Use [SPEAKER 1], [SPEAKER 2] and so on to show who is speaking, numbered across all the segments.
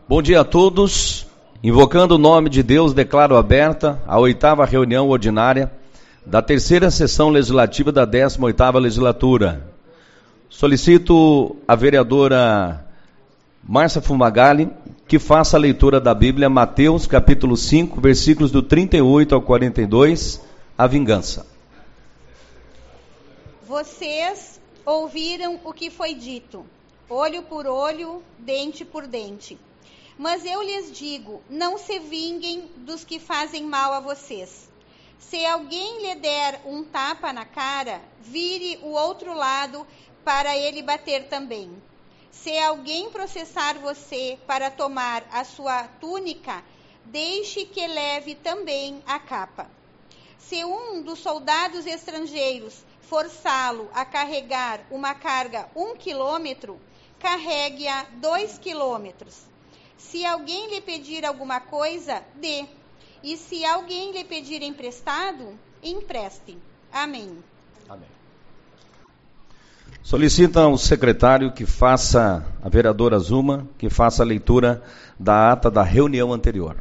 [SPEAKER 1] Bom dia a todos. Invocando o nome de Deus, declaro aberta a 8ª reunião ordinária da 3ª sessão legislativa da 18ª legislatura. Solicito a vereadora Márcia Fumagalli que faça a leitura da Bíblia, Mateus capítulo 5, versículos do 38 ao 42, a vingança.
[SPEAKER 2] Vocês ouviram o que foi dito, olho por olho, dente por dente. Mas eu lhes digo, não se vinguem dos que fazem mal a vocês. Se alguém lhe der um tapa na cara, vire o outro lado para ele bater também. Se alguém processar você para tomar a sua túnica, deixe que leve também a capa. Se um dos soldados estrangeiros forçá-lo a carregar uma carga 1 quilômetro, carregue-a 2 quilômetros. Se alguém lhe pedir alguma coisa, dê. E se alguém lhe pedir emprestado, empreste. Amém.
[SPEAKER 1] Amém. Solicita ao secretário que faça, a vereadora Zuma, que faça a leitura da ata da reunião anterior.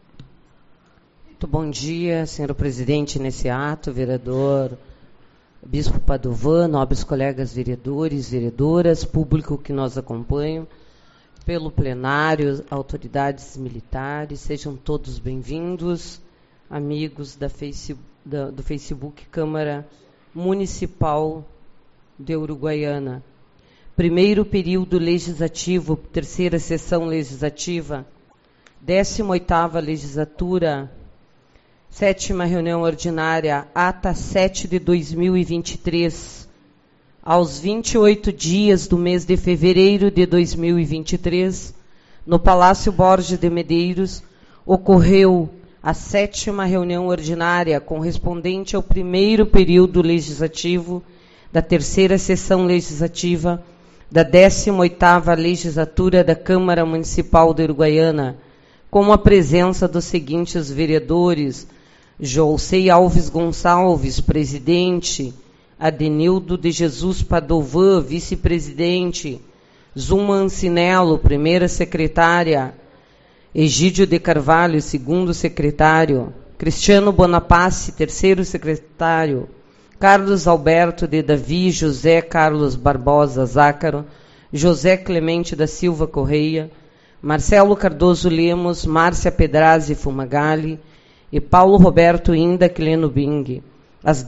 [SPEAKER 3] Muito bom dia, senhor presidente, nesse ato, vereador Bispo Padovan, nobres colegas vereadores, vereadoras, público que nos acompanham, pelo plenário, autoridades militares, sejam todos bem-vindos, amigos do Facebook Câmara Municipal de Uruguaiana. Primeiro período legislativo, 3ª sessão legislativa, 18ª legislatura, 7ª reunião ordinária, ata 7 de 2023, aos 28 dias do mês de fevereiro de 2023, no Palácio Borges de Medeiros, ocorreu a 7ª reunião ordinária correspondente ao primeiro período legislativo da 3ª sessão legislativa da 18ª legislatura da Câmara Municipal de Uruguaiana, com a presença dos seguintes vereadores: Jolcei Alves Gonçalves, presidente; Adenildo de Jesus Padovan, vice-presidente; Zuma Ancinello, primeira secretária; Egídio de Carvalho, segundo secretário; Cristiano Bonapace, terceiro secretário; Carlos Alberto de Davi, José Carlos Barbosa Zácaro, José Clemente da Silva Correia, Marcelo Cardoso Lemos, Márcia Pedrazzi Fumagalli e Paulo Roberto Inda Quileno Bing. Às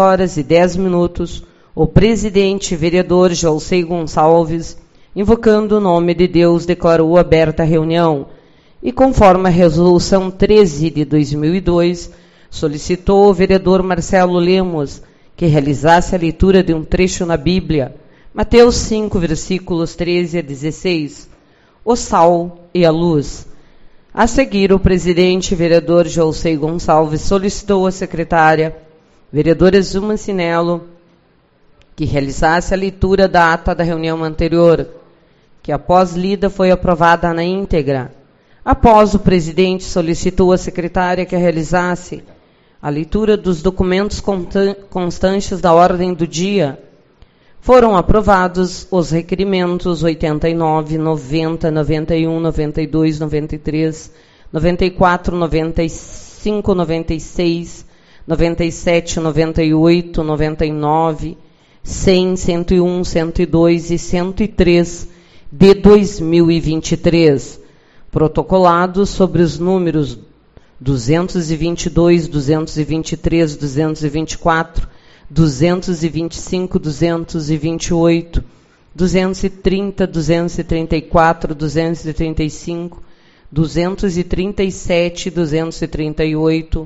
[SPEAKER 3] 10h10, o presidente vereador Jolcei Gonçalves, invocando o nome de Deus, declarou aberta a reunião e, conforme a resolução 13 de 2002, solicitou ao vereador Marcelo Lemos que realizasse a leitura de um trecho na Bíblia, Mateus 5, versículos 13 a 16, o sal e a luz. A seguir, o presidente vereador Jolcei Gonçalves solicitou à secretária vereadora Zuma Ancinello que realizasse a leitura da ata da reunião anterior, que após lida foi aprovada na íntegra. Após, o presidente solicitou à secretária que realizasse a leitura dos documentos constantes da ordem do dia. Foram aprovados os requerimentos 89, 90, 91, 92, 93, 94, 95, 96, 97, 98, 99, 100, 101, 102 e 103 de 2023, protocolados sobre os números 222, 223, 224, 225, 228, 230, 234, 235, 237, 238,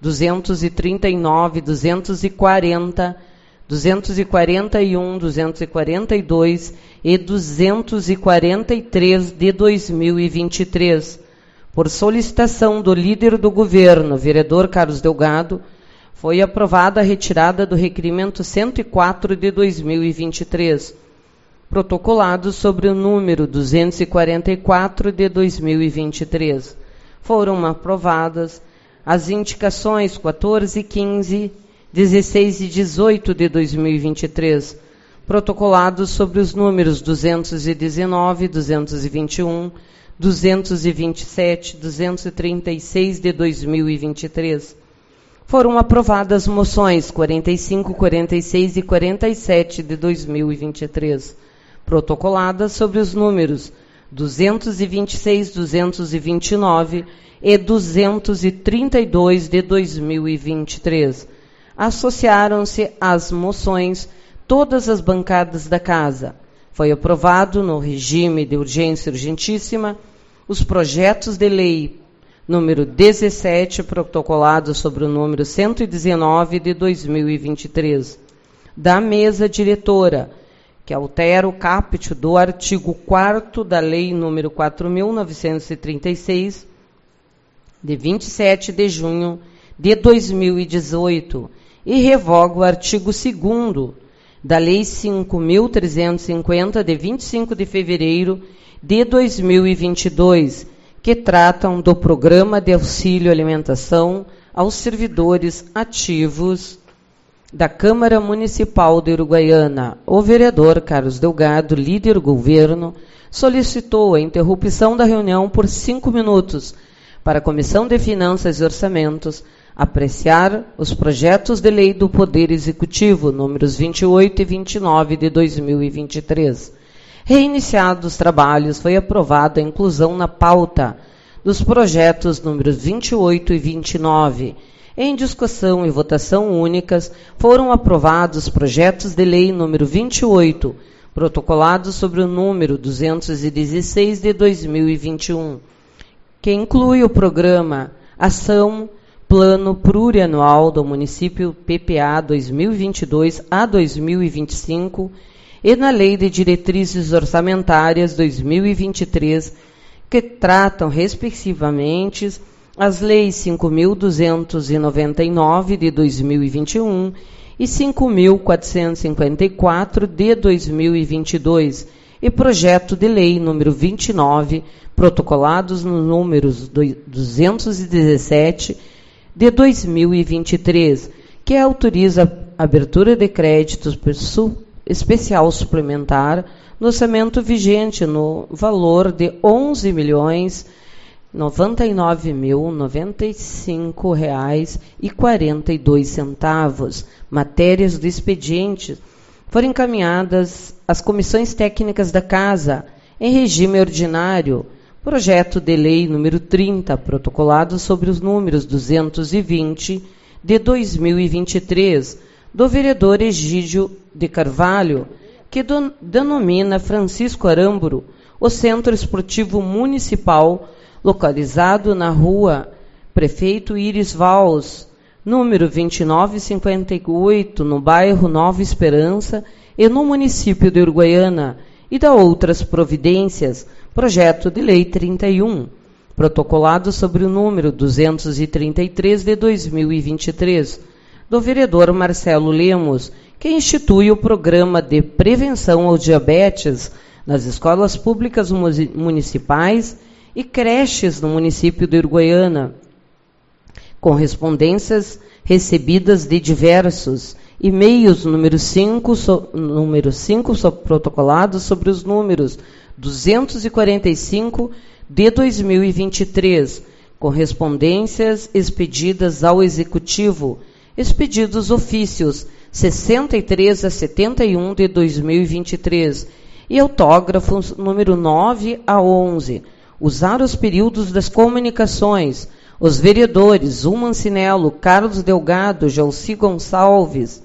[SPEAKER 3] 239, 240, 241, 242 e 243 de 2023, por solicitação do líder do governo, vereador Carlos Delgado, foi aprovada a retirada do requerimento 104 de 2023, protocolado sobre o número 244 de 2023. Foram aprovadas as indicações 14, 15, 16 e 18 de 2023, protocolados sobre os números 219, 221, 227, 236 de 2023. Foram aprovadas moções 45, 46 e 47 de 2023, protocoladas sobre os números 226, 229 e 232 de 2023. Associaram-se às moções todas as bancadas da Casa. Foi aprovado no regime de urgência urgentíssima os projetos de lei número 17, protocolado sobre o número 119 de 2023, da mesa diretora, que altera o caput do artigo 4º da lei número 4.936, de 27 de junho de 2018, e revoga o artigo 2º da lei 5.350, de 25 de fevereiro de 2022, que tratam do Programa de Auxílio Alimentação aos servidores ativos da Câmara Municipal de Uruguaiana. O vereador Carlos Delgado, líder do governo, solicitou a interrupção da reunião por 5 minutos para a Comissão de Finanças e Orçamentos apreciar os projetos de lei do Poder Executivo, números 28 e 29 de 2023. Reiniciados os trabalhos, foi aprovada a inclusão na pauta dos projetos números 28 e 29. Em discussão e votação únicas, foram aprovados projetos de lei número 28, protocolados sobre o número 216 de 2021, que inclui o programa Ação Plano Plurianual do Município PPA 2022 a 2025, e na Lei de Diretrizes Orçamentárias 2023, que tratam, respectivamente, as leis 5.299 de 2021 e 5.454 de 2022, e projeto de lei número 29, protocolados nos números 217 de 2023, que autoriza a abertura de créditos especial suplementar no orçamento vigente no valor de R$ 11.099.095,42. Matérias do expediente foram encaminhadas às comissões técnicas da Casa em regime ordinário. Projeto de lei número 30, protocolado sobre os números 220 de 2023, do vereador Egídio de Carvalho, que denomina Francisco Aramburu o Centro Esportivo Municipal, localizado na rua Prefeito Iris Valls, número 2958, no bairro Nova Esperança e no município de Uruguaiana, e da outras providências, projeto de lei 31, protocolado sobre o número 233 de 2023, do vereador Marcelo Lemos, que institui o programa de prevenção ao diabetes nas escolas públicas municipais e creches no município de Uruguaiana, correspondências recebidas de diversos e-mails número 5 protocolados sobre os números 245 de 2023, correspondências expedidas ao Executivo, expedidos ofícios 63 a 71 de 2023 e autógrafos número 9 a 11. Usar os períodos das comunicações. Os vereadores Mancinello, Carlos Delgado, José Gonçalves,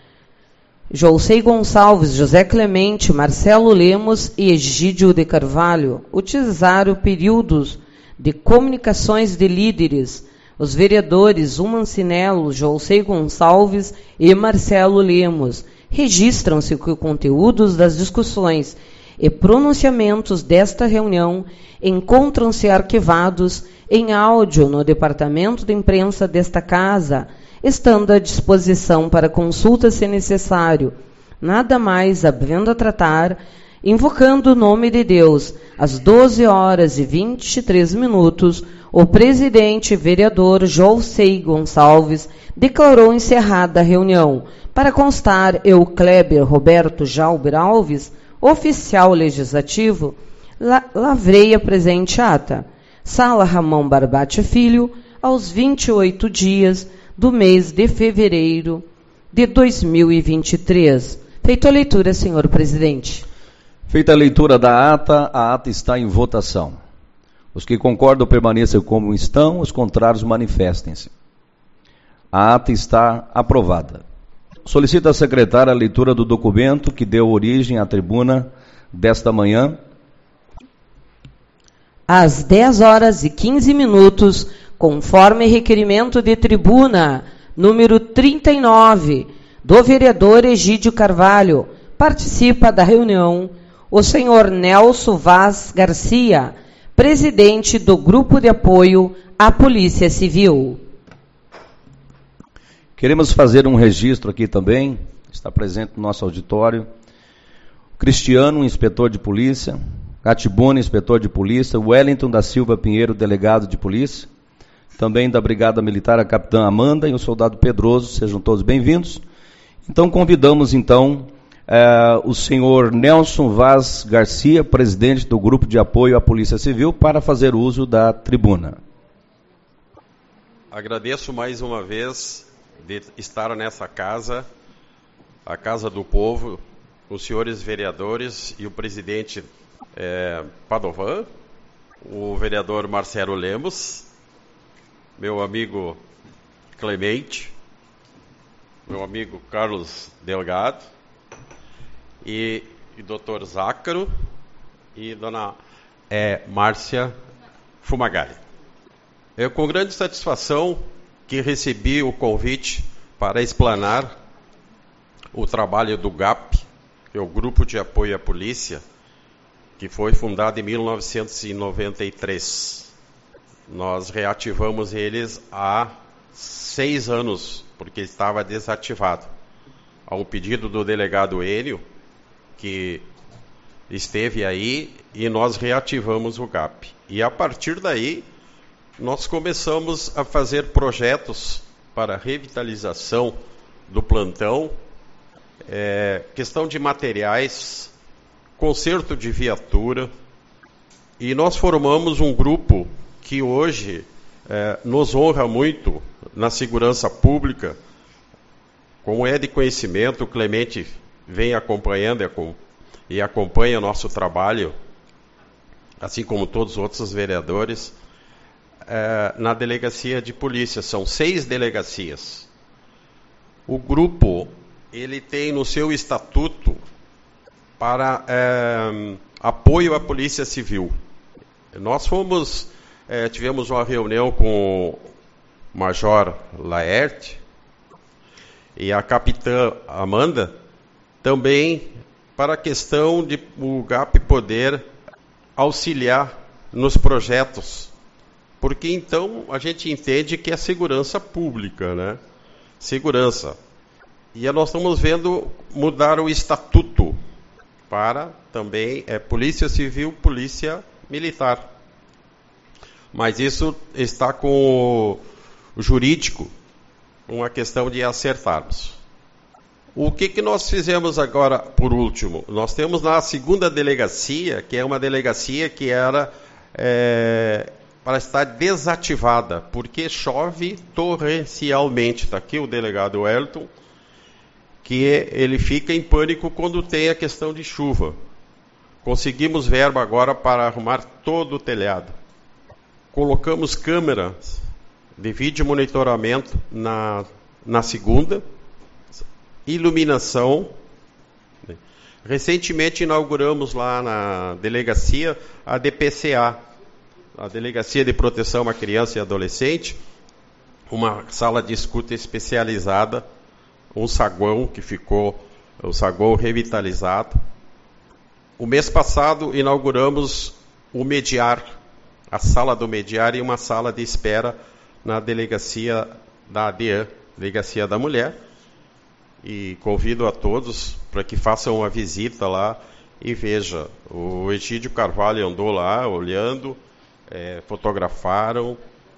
[SPEAKER 3] José Clemente, Marcelo Lemos e Egídio de Carvalho utilizaram períodos de comunicações de líderes. Os vereadores Mancinello, José Gonçalves e Marcelo Lemos registram-se que os conteúdos das discussões e pronunciamentos desta reunião encontram-se arquivados em áudio no Departamento de Imprensa desta Casa, estando à disposição para consulta se necessário. Nada mais havendo a tratar, invocando o nome de Deus, às 12h23, o presidente vereador José Gonçalves declarou encerrada a reunião. Para constar, eu, Kleber Roberto Jalber Alves, oficial legislativo, Lavrei a presente ata. Sala Ramão Barbate Filho, aos 28 dias do mês de fevereiro de 2023. Feita a leitura, senhor presidente.
[SPEAKER 1] Feita a leitura da ata, a ata está em votação. Os que concordam permaneçam como estão, os contrários manifestem-se. A ata está aprovada. Solicito à secretária a leitura do documento que deu origem à tribuna desta manhã.
[SPEAKER 3] Às 10 horas e 15 minutos, conforme requerimento de tribuna, número 39, do vereador Egídio Carvalho, participa da reunião o senhor Nelson Vaz Garcia, presidente do Grupo de Apoio à Polícia Civil.
[SPEAKER 1] Queremos fazer um registro aqui também, está presente no nosso auditório, Cristiano, inspetor de polícia, Catibone, inspetor de polícia, Wellington da Silva Pinheiro, delegado de polícia, também da Brigada Militar, a capitã Amanda e o soldado Pedroso, sejam todos bem-vindos. Então, convidamos, o senhor Nelson Vaz Garcia, presidente do Grupo de Apoio à Polícia Civil, para fazer uso da tribuna.
[SPEAKER 4] Agradeço mais uma vez de estar nessa casa, a Casa do Povo, os senhores vereadores e o presidente Padovan, o vereador Marcelo Lemos, meu amigo Clemente, meu amigo Carlos Delgado e doutor Zácaro e dona Márcia Fumagalli. Eu com grande satisfação que recebi o convite para explanar o trabalho do GAP, que é o Grupo de Apoio à Polícia, que foi fundado em 1993. Nós reativamos eles há 6 anos, porque estava desativado. Há um pedido do delegado Enio, que esteve aí, e nós reativamos o GAP. E a partir daí, nós começamos a fazer projetos para a revitalização do plantão, questão de materiais, conserto de viatura, e nós formamos um grupo que hoje nos honra muito na segurança pública. Como é de conhecimento, o Clemente vem acompanhando e acompanha o nosso trabalho, assim como todos os outros vereadores, na delegacia de polícia. São 6 delegacias. O grupo, ele tem no seu estatuto para apoio à Polícia Civil. Nós tivemos uma reunião com o Major Laerte e a capitã Amanda, também para a questão de o GAP poder auxiliar nos projetos, porque então a gente entende que é segurança pública, né? Segurança. E nós estamos vendo mudar o estatuto para também Polícia Civil, Polícia Militar. Mas isso está com o jurídico, uma questão de acertarmos. O que nós fizemos agora, por último? Nós temos na segunda delegacia, que é uma delegacia que era para estar desativada, porque chove torrencialmente. Está aqui o delegado Wellington, que ele fica em pânico quando tem a questão de chuva. Conseguimos verba agora para arrumar todo o telhado. Colocamos câmeras de vídeo monitoramento na segunda, iluminação. Recentemente inauguramos lá na delegacia a DPCA, a Delegacia de Proteção à Criança e Adolescente, uma sala de escuta especializada, um saguão que ficou, o saguão revitalizado. O mês passado inauguramos o Mediar, a sala do Mediar e uma sala de espera na delegacia da ADEAN, Delegacia da Mulher. E convido a todos para que façam uma visita lá e veja. O Egídio Carvalho andou lá olhando, fotografaram,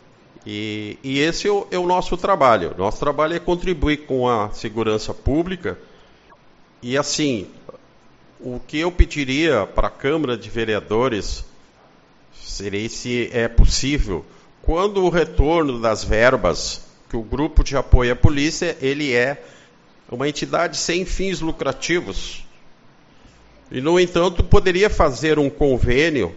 [SPEAKER 4] e esse é o nosso trabalho. Nosso trabalho é contribuir com a segurança pública. E assim, o que eu pediria para a Câmara de Vereadores seria, se é possível, quando o retorno das verbas, que o Grupo de Apoio à Polícia, ele é uma entidade sem fins lucrativos. E, no entanto, poderia fazer um convênio,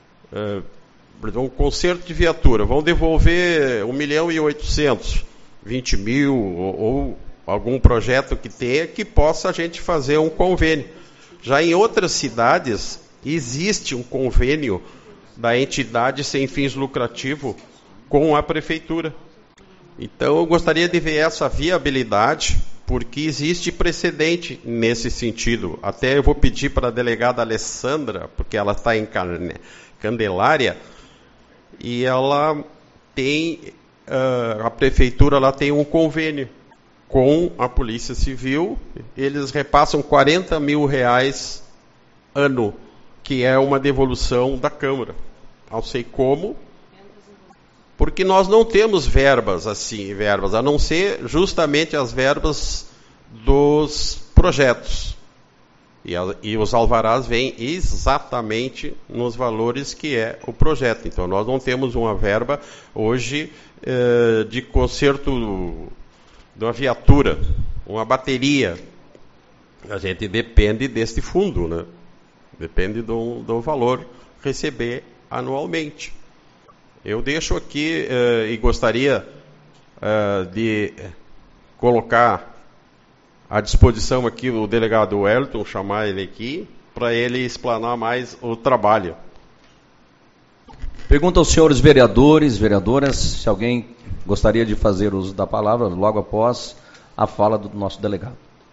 [SPEAKER 4] um conserto de viatura. Vão devolver 1.800.000, 20 mil, ou algum projeto que tenha, que possa a gente fazer um convênio. Já em outras cidades, existe um convênio da entidade sem fins lucrativos com a prefeitura. Então, eu gostaria de ver essa viabilidade, porque existe precedente nesse sentido. Até eu vou pedir para a delegada Alessandra, porque ela está em Candelária, e ela tem, a prefeitura lá tem um convênio com a Polícia Civil. Eles repassam R$40 mil ano, que é uma devolução da Câmara. Não sei como, porque nós não temos verbas, a não ser justamente as verbas dos projetos. E os alvarás vêm exatamente nos valores que é o projeto. Então, nós não temos uma verba hoje de conserto de uma viatura, uma bateria. A gente depende deste fundo, né? Depende do valor receber anualmente. Eu deixo aqui e gostaria de colocar à disposição aqui o delegado Wellington, chamar ele aqui, para ele explanar mais o trabalho.
[SPEAKER 1] Pergunto aos senhores vereadores, vereadoras, se alguém gostaria de fazer uso da palavra logo após a fala do nosso delegado.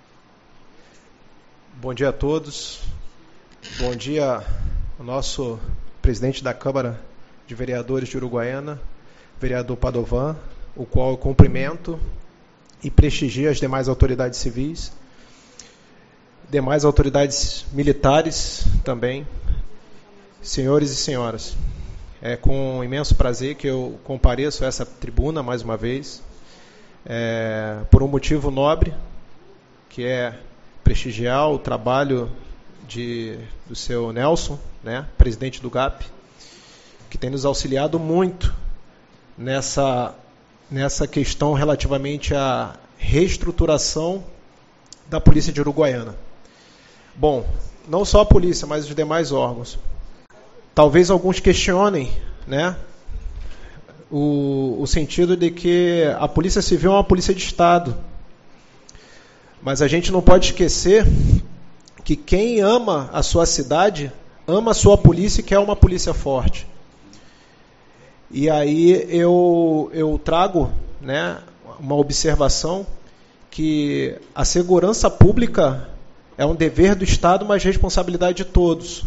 [SPEAKER 5] Bom dia a todos. Bom dia ao nosso presidente da Câmara de Vereadores de Uruguaiana, vereador Padovan, o qual eu cumprimento e prestigio as demais autoridades civis, demais autoridades militares também, senhores e senhoras. É com imenso prazer que eu compareço a essa tribuna mais uma vez, por um motivo nobre, que é prestigiar o trabalho do seu Nelson, né, presidente do GAP, que tem nos auxiliado muito nessa questão relativamente à reestruturação da Polícia de Uruguaiana. Bom, não só a polícia, mas os demais órgãos. Talvez alguns questionem, né, o sentido de que a Polícia Civil é uma polícia de Estado. Mas a gente não pode esquecer que quem ama a sua cidade, ama a sua polícia e quer uma polícia forte. E aí eu trago, né, uma observação que a segurança pública é um dever do Estado, mas responsabilidade de todos.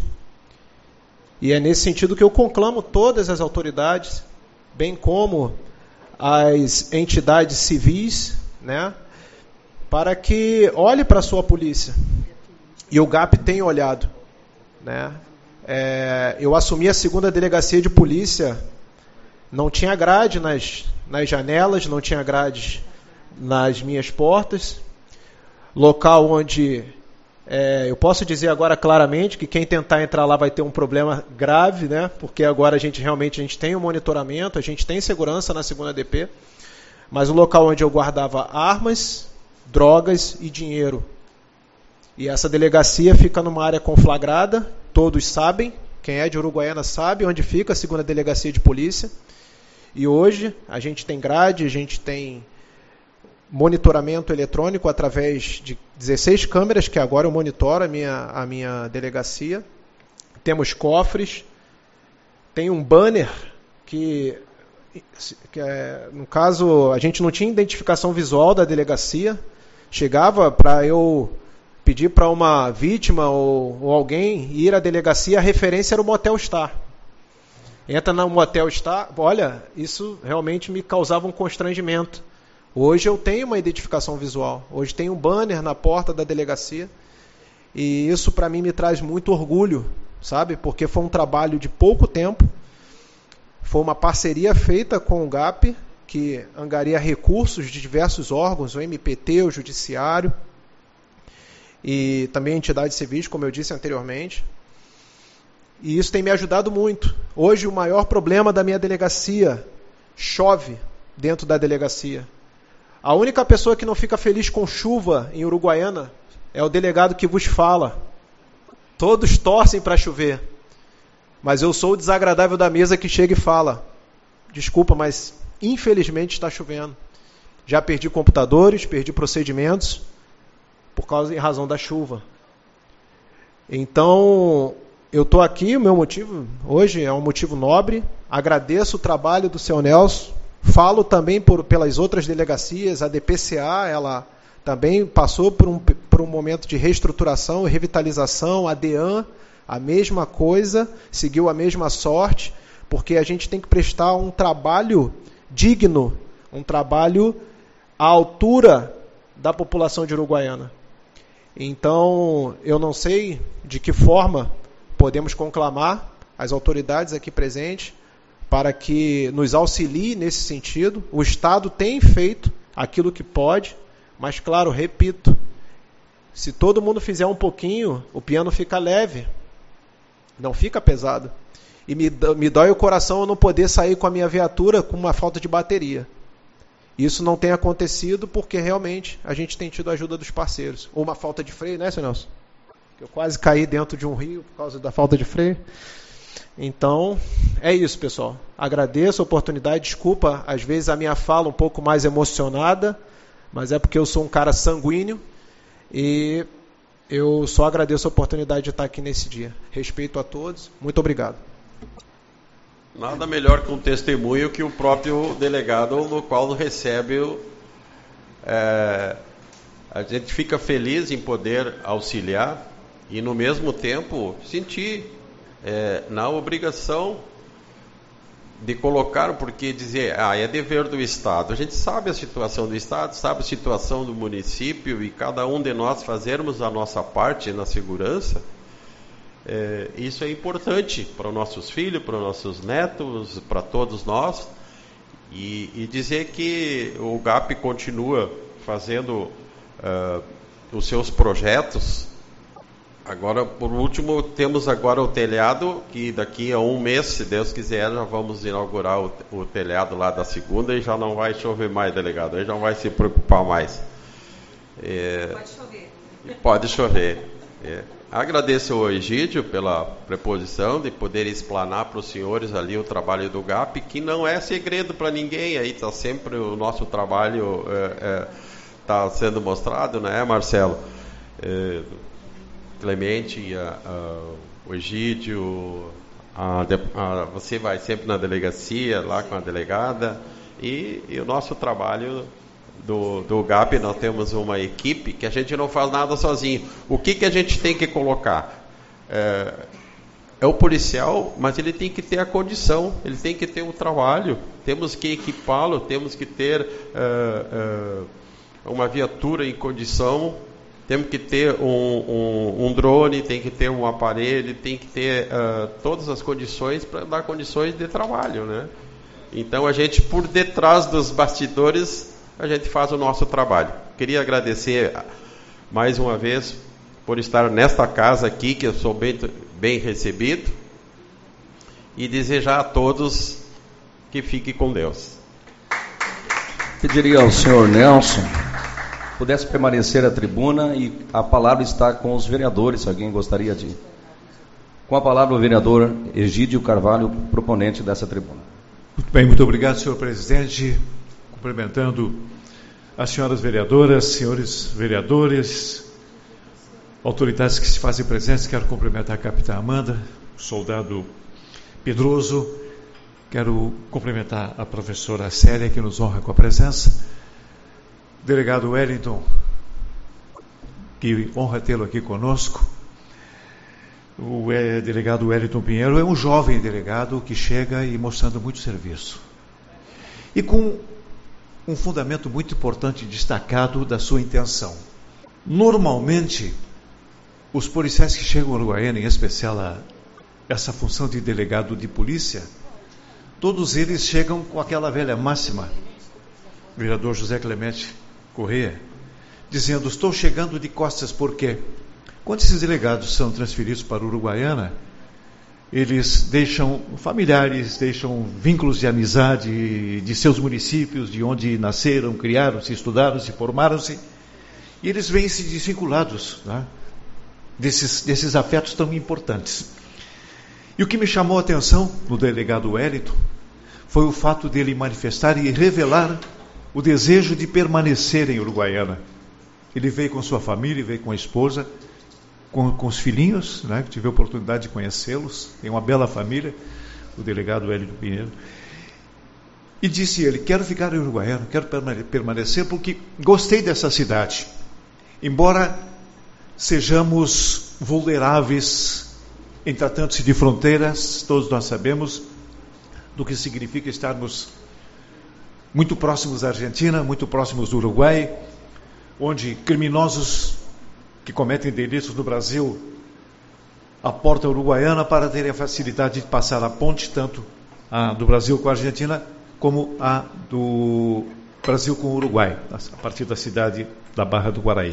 [SPEAKER 5] E é nesse sentido que eu conclamo todas as autoridades, bem como as entidades civis, né, para que olhe para a sua polícia. E o GAP tem olhado, né? Eu assumi a 2ª delegacia de polícia, não tinha grade nas janelas, não tinha grade nas minhas portas, local onde eu posso dizer agora claramente que quem tentar entrar lá vai ter um problema grave, né? Porque agora a gente tem um monitoramento, a gente tem segurança na 2ª DP, mas o local onde eu guardava armas, drogas e dinheiro. E essa delegacia fica numa área conflagrada, todos sabem, quem é de Uruguaiana sabe onde fica a 2ª delegacia de polícia. E hoje a gente tem grade, a gente tem monitoramento eletrônico através de 16 câmeras, que agora eu monitoro a minha delegacia. Temos cofres, tem um banner que no caso, a gente não tinha identificação visual da delegacia, chegava para eu pedir para uma vítima ou alguém ir à delegacia, a referência era o Motel Star. Entra no Motel Star, olha, isso realmente me causava um constrangimento. Hoje eu tenho uma identificação visual, hoje tem um banner na porta da delegacia, e isso para mim me traz muito orgulho, sabe? Porque foi um trabalho de pouco tempo, foi uma parceria feita com o GAP, que angaria recursos de diversos órgãos, o MPT, o Judiciário, e também entidades civis, como eu disse anteriormente. E isso tem me ajudado muito. Hoje o maior problema da minha delegacia, chove dentro da delegacia. A única pessoa que não fica feliz com chuva em Uruguaiana é o delegado que vos fala. Todos torcem para chover, mas eu sou o desagradável da mesa que chega e fala: desculpa, mas infelizmente está chovendo. Já perdi computadores, perdi procedimentos em razão da chuva. Então, eu estou aqui, o meu motivo hoje é um motivo nobre. Agradeço o trabalho do seu Nelson. Falo também pelas outras delegacias. A DPCA, ela também passou por um momento de reestruturação e revitalização. A DEAN, a mesma coisa, seguiu a mesma sorte, porque a gente tem que prestar um trabalho digno, um trabalho à altura da população de Uruguaiana. Então, eu não sei de que forma podemos conclamar as autoridades aqui presentes para que nos auxilie nesse sentido. O Estado tem feito aquilo que pode, mas, claro, repito, se todo mundo fizer um pouquinho, o piano fica leve, não fica pesado. E me dói o coração eu não poder sair com a minha viatura com uma falta de bateria. Isso não tem acontecido porque realmente a gente tem tido a ajuda dos parceiros. Ou uma falta de freio, né, Sr. Nelson? Eu quase caí dentro de um rio por causa da falta de freio. Então, é isso, pessoal. Agradeço a oportunidade. Desculpa, às vezes, a minha fala um pouco mais emocionada, mas é porque eu sou um cara sanguíneo e eu só agradeço a oportunidade de estar aqui nesse dia. Respeito a todos. Muito obrigado.
[SPEAKER 4] Nada melhor que um testemunho que o próprio delegado, no qual recebe a gente fica feliz em poder auxiliar e, no mesmo tempo, sentir na obrigação de colocar, porque dizer, é dever do Estado. A gente sabe a situação do Estado, sabe a situação do município, e cada um de nós fazermos a nossa parte na segurança. Isso é importante para os nossos filhos, para os nossos netos, para todos nós, e dizer que o GAP continua fazendo os seus projetos. Agora, por último, temos agora o telhado, que daqui a um mês, se Deus quiser, já vamos inaugurar o telhado lá da segunda e já não vai chover mais, delegado, aí já não vai se preocupar mais.
[SPEAKER 3] Pode chover.
[SPEAKER 4] Pode chover. Agradeço ao Egídio pela preposição de poder explanar para os senhores ali o trabalho do GAP, que não é segredo para ninguém, aí está sempre o nosso trabalho está sendo mostrado, não é, Marcelo? Clemente, o Egídio, você vai sempre na delegacia, lá com a delegada, e o nosso trabalho do GAP, nós temos uma equipe que a gente não faz nada sozinho. O que a gente tem que colocar? É o policial, mas ele tem que ter a condição, ele tem que ter o trabalho, temos que equipá-lo, temos que ter uma viatura em condição, temos que ter um drone, tem que ter um aparelho, tem que ter todas as condições para dar condições de trabalho, né? Então a gente, por detrás dos bastidores, a gente faz o nosso trabalho. Queria agradecer mais uma vez por estar nesta casa aqui, que eu sou bem recebido, e desejar a todos que fiquem com Deus.
[SPEAKER 1] Pediria ao senhor Nelson pudesse permanecer à tribuna, e a palavra está com os vereadores, se alguém gostaria de... Com a palavra o vereador Egídio Carvalho, proponente dessa tribuna.
[SPEAKER 6] Muito bem, muito obrigado, senhor presidente. Cumprimentando as senhoras vereadoras, senhores vereadores, autoridades que se fazem presentes. Quero cumprimentar a capitã Amanda, o soldado Pedroso. Quero cumprimentar a professora Célia, que nos honra com a presença. Delegado Wellington, que honra tê-lo aqui conosco. O delegado Wellington Pinheiro é um jovem delegado que chega e mostrando muito serviço. E com um fundamento muito importante destacado da sua intenção. Normalmente, os policiais que chegam a Uruguaiana, em especial a essa função de delegado de polícia, todos eles chegam com aquela velha máxima, vereador José Clemente Corrêa, dizendo: estou chegando de costas, porque quando esses delegados são transferidos para Uruguaiana, eles deixam familiares, deixam vínculos de amizade de seus municípios, de onde nasceram, criaram-se, estudaram-se, formaram-se, e eles vêm-se desvinculados, né, desses afetos tão importantes. E o que me chamou a atenção no delegado Wellington foi o fato dele manifestar e revelar o desejo de permanecer em Uruguaiana. Ele veio com sua família, veio com a esposa, com os filhinhos, né, que tive a oportunidade de conhecê-los. Tem uma bela família, o delegado Wellington Pinheiro. E disse ele: quero ficar em Uruguaiana, quero permanecer porque gostei dessa cidade. Embora sejamos vulneráveis em tratando-se de fronteiras, todos nós sabemos do que significa estarmos muito próximos da Argentina, muito próximos do Uruguai, onde criminosos que cometem delitos no Brasil aportam a Uruguaiana para terem a facilidade de passar a ponte, tanto a do Brasil com a Argentina, como a do Brasil com o Uruguai, a partir da cidade da Barra do Guaraí.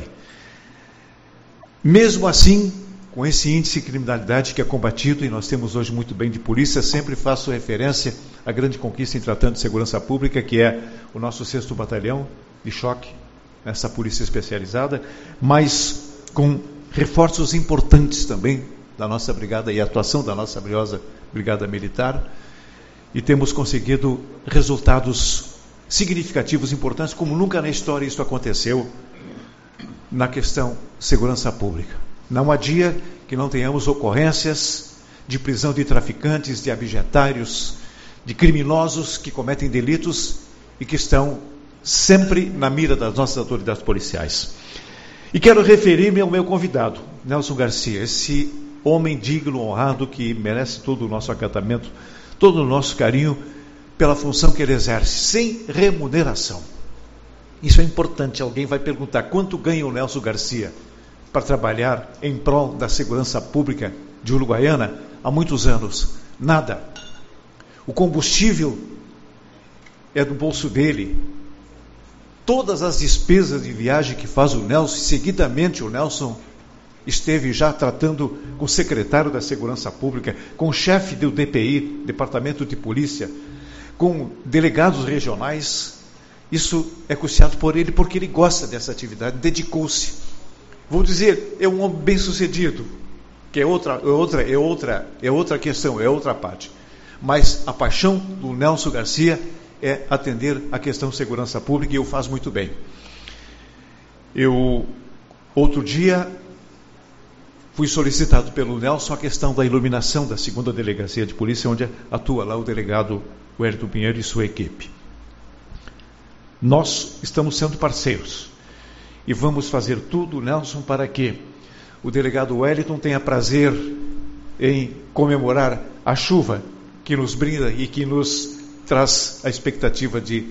[SPEAKER 6] Mesmo assim, com esse índice de criminalidade que é combatido, e nós temos hoje muito bem de polícia, sempre faço referência à grande conquista em tratando de segurança pública, que é o nosso 6º Batalhão de Choque, essa polícia especializada, mas com reforços importantes também da nossa brigada e a atuação da nossa valiosa brigada militar, e temos conseguido resultados significativos, importantes, como nunca na história isso aconteceu na questão segurança pública. Não há dia que não tenhamos ocorrências de prisão de traficantes, de abigetários, de criminosos que cometem delitos e que estão sempre na mira das nossas autoridades policiais. E quero referir-me ao meu convidado, Nelson Garcia, esse homem digno, honrado, que merece todo o nosso acatamento, todo o nosso carinho pela função que ele exerce, sem remuneração. Isso é importante. Alguém vai perguntar: quanto ganha o Nelson Garcia para trabalhar em prol da segurança pública de Uruguaiana há muitos anos? Nada. O combustível é do bolso dele. Todas as despesas de viagem que faz o Nelson, seguidamente o Nelson esteve já tratando com o secretário da Segurança Pública, com o chefe do DPI, Departamento de Polícia, com delegados regionais. Isso é custeado por ele porque ele gosta dessa atividade, dedicou-se. Vou dizer, é um homem bem-sucedido, que é outra questão, é outra parte. Mas a paixão do Nelson Garcia é atender a questão de segurança pública, e eu faço muito bem. Outro dia, fui solicitado pelo Nelson a questão da iluminação da 2ª Delegacia de Polícia, onde atua lá o delegado Wellington Pinheiro e sua equipe. Nós estamos sendo parceiros e vamos fazer tudo, Nelson, para que o delegado Wellington tenha prazer em comemorar a chuva que nos brinda e que nos traz a expectativa de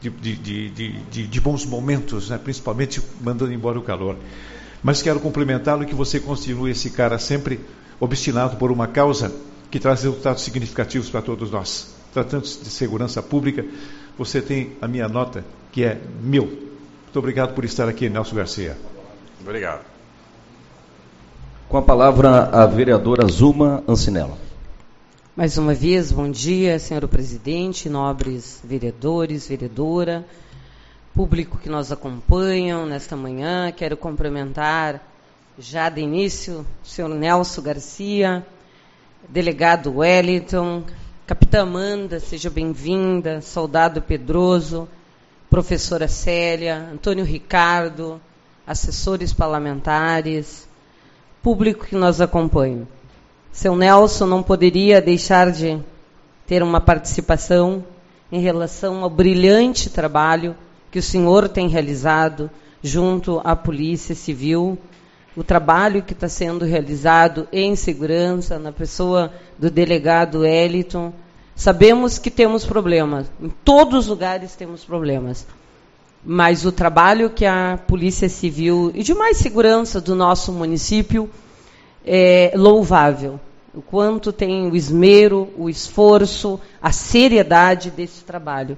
[SPEAKER 6] bons momentos, né? Principalmente mandando embora o calor. Mas quero cumprimentá-lo e que você continue esse cara sempre obstinado por uma causa que traz resultados significativos para todos nós. Tratando-se de segurança pública, você tem a minha nota, que é 1000. Muito obrigado por estar aqui, Nelson Garcia.
[SPEAKER 4] Obrigado.
[SPEAKER 1] Com a palavra, a vereadora Zuma Ancinella.
[SPEAKER 3] Mais uma vez, bom dia, senhor presidente, nobres vereadores, vereadora, público que nos acompanham nesta manhã. Quero cumprimentar já de início o senhor Nelson Garcia, delegado Wellington, capitã Amanda, seja bem-vinda, soldado Pedroso, professora Célia, Antônio Ricardo, assessores parlamentares, público que nos acompanha. Seu Nelson não poderia deixar de ter uma participação em relação ao brilhante trabalho que o senhor tem realizado junto à Polícia Civil, o trabalho que está sendo realizado em segurança, na pessoa do delegado Wellington. Sabemos que temos problemas, em todos os lugares temos problemas, mas o trabalho que a Polícia Civil e demais segurança do nosso município é louvável. O quanto tem o esmero, o esforço, a seriedade desse trabalho.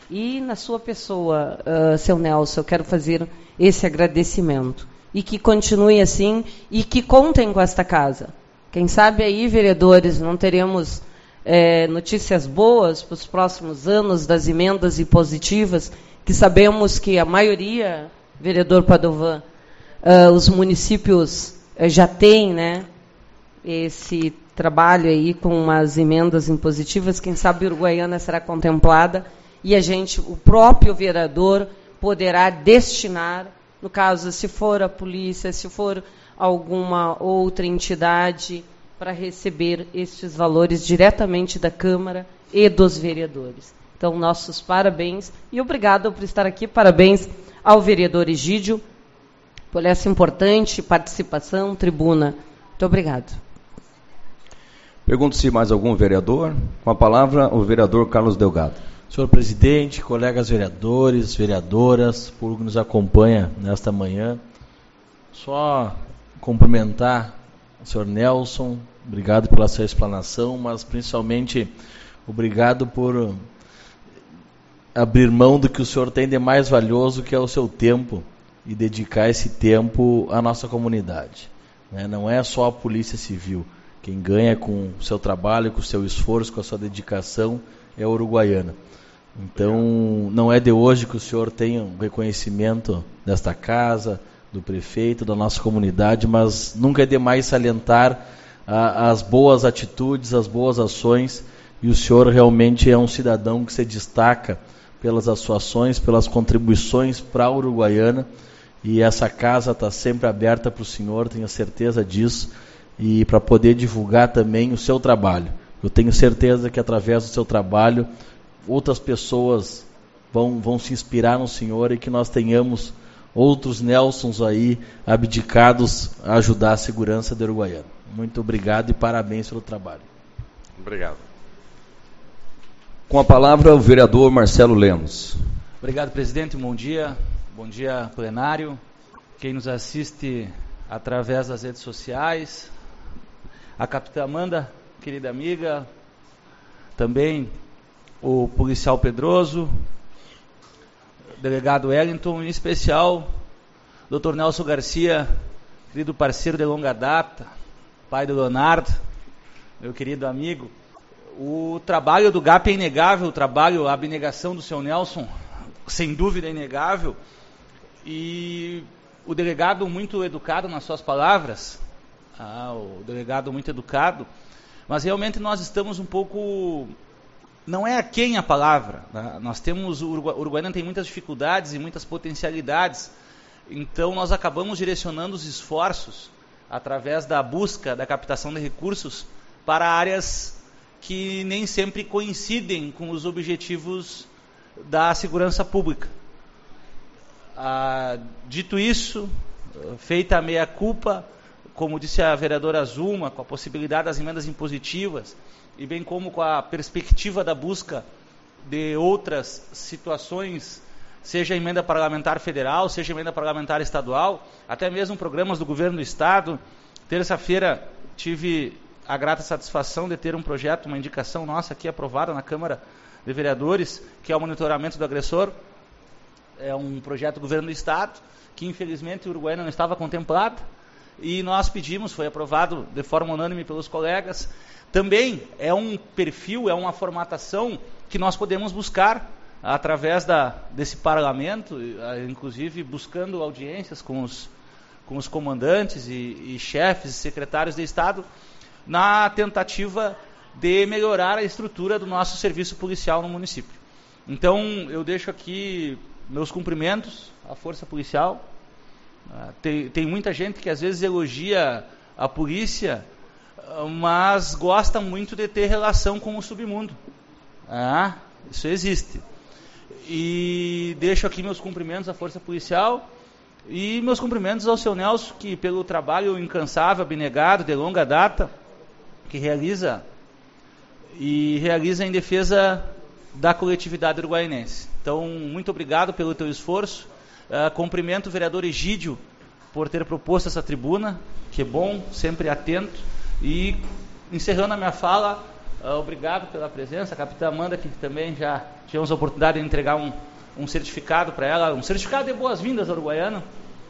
[SPEAKER 3] E na sua pessoa, seu Nelson, eu quero fazer esse agradecimento. E que continue assim, e que contem com esta casa. Quem sabe aí, vereadores, não teremos notícias boas para os próximos anos das emendas impositivas, que sabemos que a maioria, vereador Padovan, os municípios já têm, né, esse trabalho aí com as emendas impositivas. Quem sabe Uruguaiana será contemplada e o próprio vereador poderá destinar, no caso, se for a polícia, se for alguma outra entidade, para receber estes valores diretamente da Câmara e dos vereadores. Então, nossos parabéns e obrigado por estar aqui. Parabéns ao vereador Egídio por essa importante participação, tribuna. Muito obrigado.
[SPEAKER 1] Pergunto se mais algum vereador. Com a palavra, o vereador Carlos Delgado.
[SPEAKER 7] Senhor presidente, colegas vereadores, vereadoras, público que nos acompanha nesta manhã, só cumprimentar o senhor Nelson, obrigado pela sua explanação, mas principalmente obrigado por abrir mão do que o senhor tem de mais valioso, que é o seu tempo, e dedicar esse tempo à nossa comunidade. Não é só a Polícia Civil. Quem ganha com o seu trabalho, com o seu esforço, com a sua dedicação, é a Uruguaiana. Então, não é de hoje que o senhor tenha um reconhecimento desta casa, do prefeito, da nossa comunidade, mas nunca é demais salientar as boas atitudes, as boas ações, e o senhor realmente é um cidadão que se destaca pelas ações, pelas contribuições para a Uruguaiana, e essa casa está sempre aberta para o senhor, tenho certeza disso, e para poder divulgar também o seu trabalho. Eu tenho certeza que através do seu trabalho outras pessoas vão se inspirar no senhor e que nós tenhamos outros Nelsons aí abdicados a ajudar a segurança da Uruguaiana. Muito obrigado e parabéns pelo trabalho.
[SPEAKER 4] Obrigado.
[SPEAKER 1] Com a palavra, o vereador Marcelo Lemos.
[SPEAKER 8] Obrigado, presidente. Bom dia plenário, quem nos assiste através das redes sociais, a capitã Amanda, querida amiga, também o policial Pedroso, o delegado Wellington, em especial Dr. Nelson Garcia, querido parceiro de longa data, pai do Leonardo, meu querido amigo. O trabalho do GAP é inegável, a abnegação do seu Nelson, sem dúvida é inegável, e o delegado muito educado nas suas palavras, o delegado muito educado, mas realmente nós estamos um pouco, não é aquém a palavra, né? Nós temos, o Uruguaiana tem muitas dificuldades e muitas potencialidades, então nós acabamos direcionando os esforços através da busca, da captação de recursos para áreas que nem sempre coincidem com os objetivos da segurança pública. Dito isso, feita a meia-culpa, como disse a vereadora Zuma, com a possibilidade das emendas impositivas, e bem como com a perspectiva da busca de outras situações, seja a emenda parlamentar federal, seja a emenda parlamentar estadual, até mesmo programas do governo do Estado. Terça-feira tive a grata satisfação de ter um projeto, uma indicação nossa aqui aprovada na Câmara de Vereadores, que é o monitoramento do agressor. É um projeto do governo do Estado, que infelizmente o Uruguaiana não estava contemplado, e nós pedimos, foi aprovado de forma unânime pelos colegas. Também é um perfil, é uma formatação que nós podemos buscar através desse parlamento, inclusive buscando audiências com os comandantes e chefes e secretários de Estado, na tentativa de melhorar a estrutura do nosso serviço policial no município. Então, eu deixo aqui meus cumprimentos à Força Policial. Tem muita gente que às vezes elogia a polícia, mas gosta muito de ter relação com o submundo. Isso existe. E deixo aqui meus cumprimentos à Força Policial e meus cumprimentos ao seu Nelson, que pelo trabalho incansável, abnegado, de longa data, que realiza em defesa da coletividade uruguaianense. Então, muito obrigado pelo teu esforço. Cumprimento o vereador Egídio por ter proposto essa tribuna, que é bom, sempre atento. E, encerrando a minha fala, Obrigado pela presença. A capitã Amanda, que também já tivemos a oportunidade de entregar um certificado para ela, um certificado de boas-vindas ao Uruguaiano.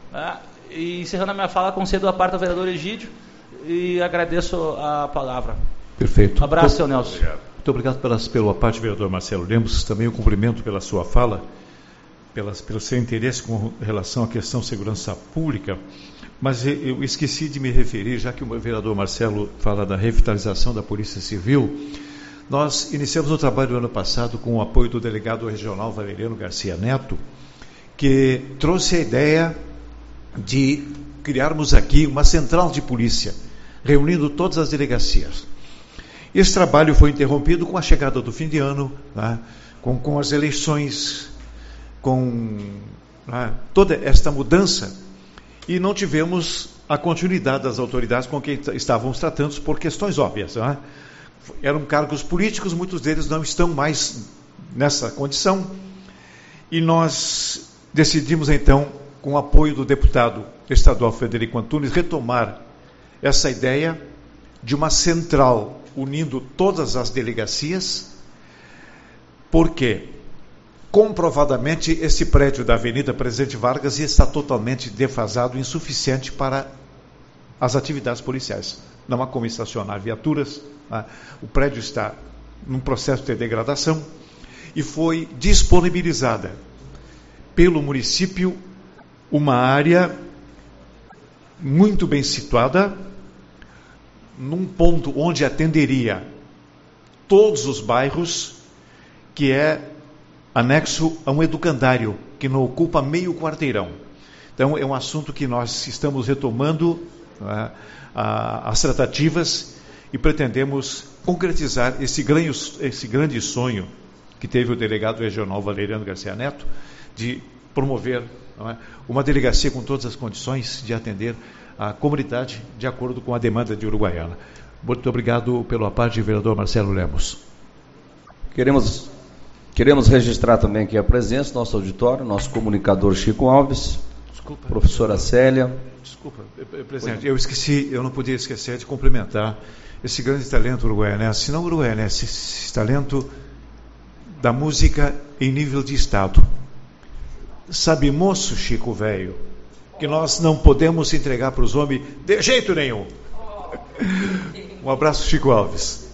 [SPEAKER 8] E encerrando a minha fala, concedo a parte ao vereador Egídio e agradeço a palavra.
[SPEAKER 6] Perfeito.
[SPEAKER 8] Um abraço, senhor Nelson.
[SPEAKER 6] Obrigado. Muito obrigado pela parte, vereador Marcelo Lemos. Também o cumprimento pela sua fala, pelo seu interesse com relação à questão de segurança pública. Mas eu esqueci de me referir, já que o vereador Marcelo fala da revitalização da Polícia Civil. Nós iniciamos o trabalho no ano passado com o apoio do delegado regional Valeriano Garcia Neto, que trouxe a ideia de criarmos aqui uma central de polícia, reunindo todas as delegacias. Esse trabalho foi interrompido com a chegada do fim de ano, né, com as eleições, com toda esta mudança, e não tivemos a continuidade das autoridades com quem estávamos tratando por questões óbvias. Né? Eram cargos políticos, muitos deles não estão mais nessa condição, e nós decidimos então, com o apoio do deputado estadual Frederico Antunes, retomar essa ideia de uma central unindo todas as delegacias, porque comprovadamente esse prédio da Avenida Presidente Vargas está totalmente defasado, insuficiente para as atividades policiais. Não há como estacionar viaturas, né? O prédio está num processo de degradação e foi disponibilizada pelo município uma área muito bem situada, num ponto onde atenderia todos os bairros, que é anexo a um educandário, que não ocupa meio quarteirão. Então, é um assunto que nós estamos retomando as tratativas e pretendemos concretizar esse grande sonho que teve o delegado regional Valeriano Garcia Neto, de promover uma delegacia com todas as condições de atender a comunidade de acordo com a demanda de Uruguaiana. Muito obrigado pela parte, vereador Marcelo Lemos.
[SPEAKER 1] Queremos registrar também aqui a presença do nosso auditório, nosso comunicador Chico Alves, professora Célia.
[SPEAKER 6] Desculpa, presidente, eu não podia esquecer de cumprimentar esse grande talento uruguaianense, não uruguaianense, esse talento da música em nível de Estado. Sabe, moço, Chico velho, que nós não podemos entregar para os homens de jeito nenhum. Um abraço, Chico Alves.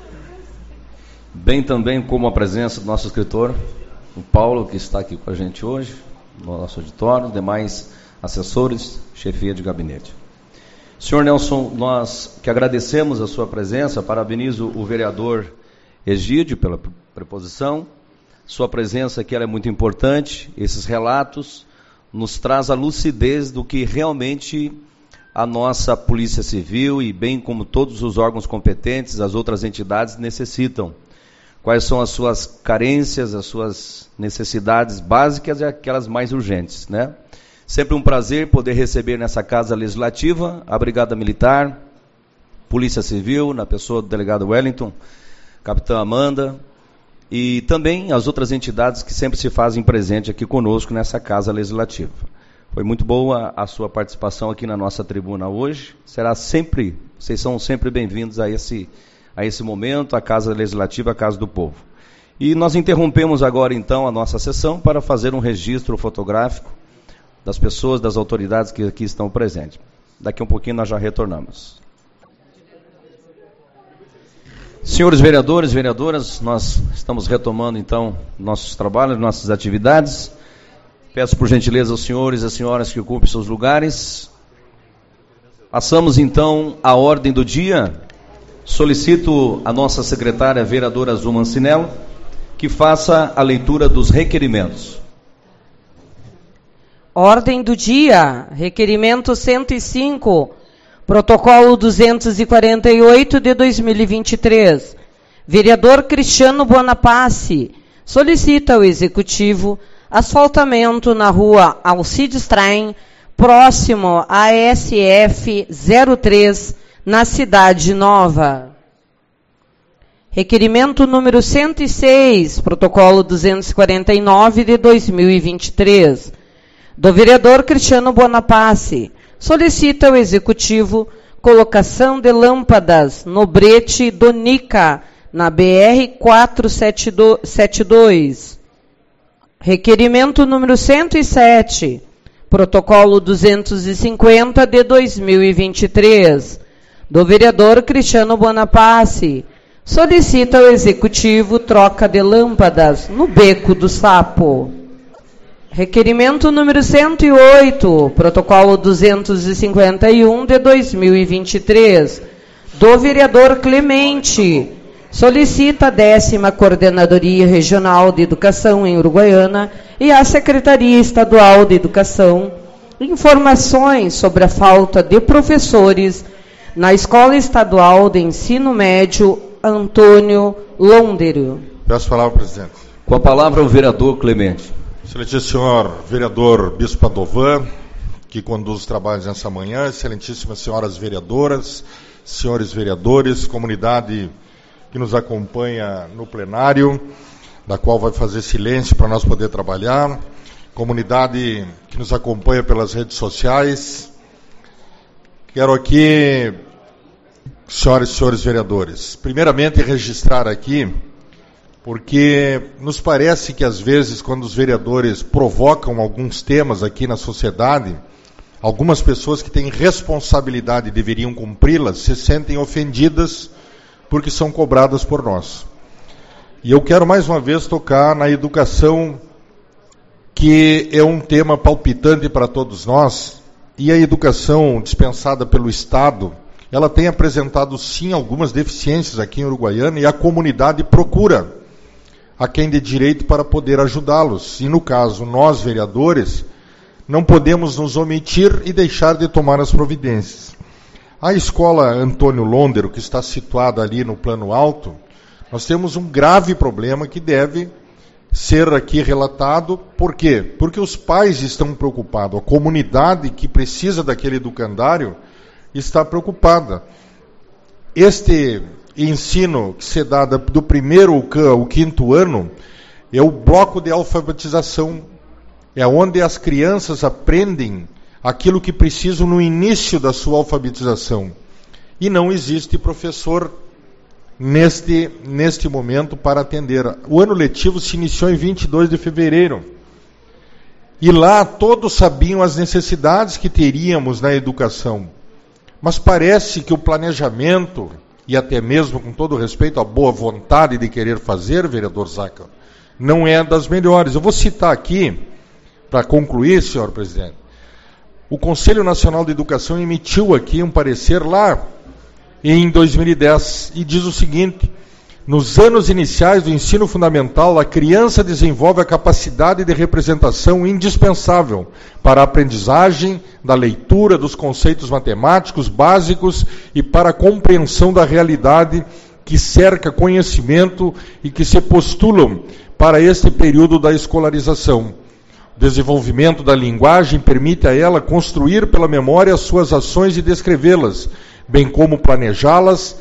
[SPEAKER 1] Bem também como a presença do nosso escritor, o Paulo, que está aqui com a gente hoje, no nosso auditório, demais assessores, chefia de gabinete. Senhor Nelson, nós que agradecemos a sua presença, parabenizo o vereador Egídio pela preposição. Sua presença aqui ela é muito importante. Esses relatos nos traz a lucidez do que realmente a nossa Polícia Civil e bem como todos os órgãos competentes, as outras entidades necessitam. Quais são as suas carências, as suas necessidades básicas e aquelas mais urgentes, né? Sempre um prazer poder receber nessa Casa Legislativa a Brigada Militar, Polícia Civil, na pessoa do delegado Wellington, capitã Amanda, e também as outras entidades que sempre se fazem presente aqui conosco nessa Casa Legislativa. Foi muito boa a sua participação aqui na nossa tribuna hoje. Vocês são sempre bem-vindos a esse momento, a Casa Legislativa, a Casa do Povo. E nós interrompemos agora então a nossa sessão para fazer um registro fotográfico das pessoas, das autoridades que aqui estão presentes. Daqui a um pouquinho nós já retornamos. Senhores vereadores, vereadoras, nós estamos retomando então nossos trabalhos, nossas atividades. Peço por gentileza aos senhores e às senhoras que ocupem seus lugares. Passamos então à ordem do dia. Solicito a nossa secretária vereadora Azul Mancinello que faça a leitura dos requerimentos.
[SPEAKER 3] Ordem do dia, requerimento 105, protocolo 248 de 2023. Vereador Cristiano Buonapace solicita ao Executivo asfaltamento na rua Alcides Traem, próximo à SF 03, na Cidade Nova. Requerimento número 106, protocolo 249 de 2023. Do vereador Cristiano Buonapace, solicita ao Executivo colocação de lâmpadas no brete do Nica, na BR-472. Requerimento número 107, protocolo 250 de 2023, do vereador Cristiano Bonaparte, solicita ao Executivo troca de lâmpadas no Beco do Sapo. Requerimento número 108, protocolo 251 de 2023, do vereador Clemente, solicita a 10ª Coordenadoria Regional de Educação em Uruguaiana e a Secretaria Estadual de Educação informações sobre a falta de professores na Escola Estadual de Ensino Médio Antônio Londero.
[SPEAKER 9] Peço a palavra, presidente.
[SPEAKER 1] Com a palavra o vereador Clemente.
[SPEAKER 9] Excelentíssimo senhor vereador Bispo Padovan, que conduz os trabalhos nessa manhã, excelentíssimas senhoras vereadoras, senhores vereadores, comunidade que nos acompanha no plenário, da qual vai fazer silêncio para nós poder trabalhar, comunidade que nos acompanha pelas redes sociais. Quero aqui, senhoras e senhores vereadores, primeiramente registrar aqui, porque nos parece que às vezes quando os vereadores provocam alguns temas aqui na sociedade, algumas pessoas que têm responsabilidade e deveriam cumpri-las se sentem ofendidas porque são cobradas por nós. E eu quero mais uma vez tocar na educação, que é um tema palpitante para todos nós, e a educação dispensada pelo Estado, ela tem apresentado sim algumas deficiências aqui em Uruguaiana, e a comunidade procura a quem de direito para poder ajudá-los. E no caso, nós vereadores, não podemos nos omitir e deixar de tomar as providências. A escola Antônio Londero, que está situada ali no plano alto, nós temos um grave problema que deve ser aqui relatado. Por quê? Porque os pais estão preocupados, a comunidade que precisa daquele educandário está preocupada. Este ensino que se dá do primeiro ao 5º ano é o bloco de alfabetização, é onde as crianças aprendem aquilo que precisam no início da sua alfabetização. E não existe professor neste momento para atender. O ano letivo se iniciou em 22 de fevereiro. E lá todos sabiam as necessidades que teríamos na educação. Mas parece que o planejamento, e até mesmo com todo respeito à boa vontade de querer fazer, vereador Zaca, não é das melhores. Eu vou citar aqui, para concluir, senhor presidente, o Conselho Nacional de Educação emitiu aqui um parecer lá em 2010 e diz o seguinte: nos anos iniciais do ensino fundamental, a criança desenvolve a capacidade de representação indispensável para a aprendizagem da leitura dos conceitos matemáticos básicos e para a compreensão da realidade que cerca conhecimento e que se postulam para este período da escolarização. O desenvolvimento da linguagem permite a ela construir pela memória as suas ações e descrevê-las, bem como planejá-las,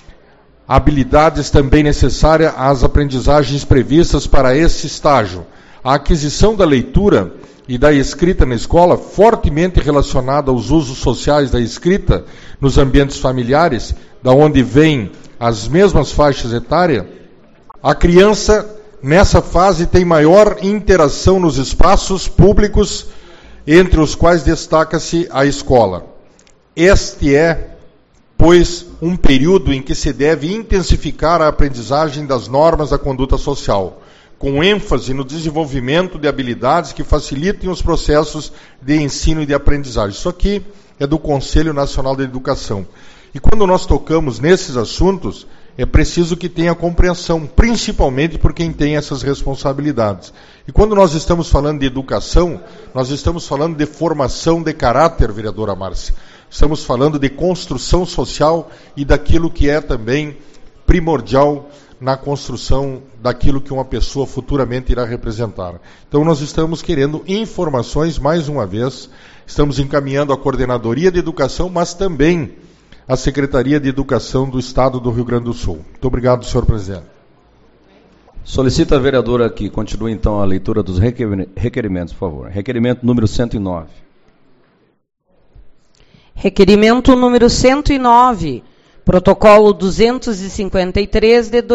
[SPEAKER 9] habilidades também necessárias às aprendizagens previstas para esse estágio. A aquisição da leitura e da escrita na escola, fortemente relacionada aos usos sociais da escrita nos ambientes familiares, da onde vêm as mesmas faixas etárias, a criança nessa fase tem maior interação nos espaços públicos, entre os quais destaca-se a escola. Este é, pois, um período em que se deve intensificar a aprendizagem das normas da conduta social, com ênfase no desenvolvimento de habilidades que facilitem os processos de ensino e de aprendizagem. Isso aqui é do Conselho Nacional de Educação. E quando nós tocamos nesses assuntos, é preciso que tenha compreensão, principalmente por quem tem essas responsabilidades. E quando nós estamos falando de educação, nós estamos falando de formação de caráter, vereadora Márcia. Estamos falando de construção social e daquilo que é também primordial na construção daquilo que uma pessoa futuramente irá representar. Então nós estamos querendo informações, mais uma vez, estamos encaminhando a Coordenadoria de Educação, mas também a Secretaria de Educação do Estado do Rio Grande do Sul. Muito obrigado, senhor presidente.
[SPEAKER 1] Solicita a vereadora que continue então a leitura dos requerimentos, por favor. Requerimento número 109.
[SPEAKER 3] Requerimento número 109, Protocolo 253 de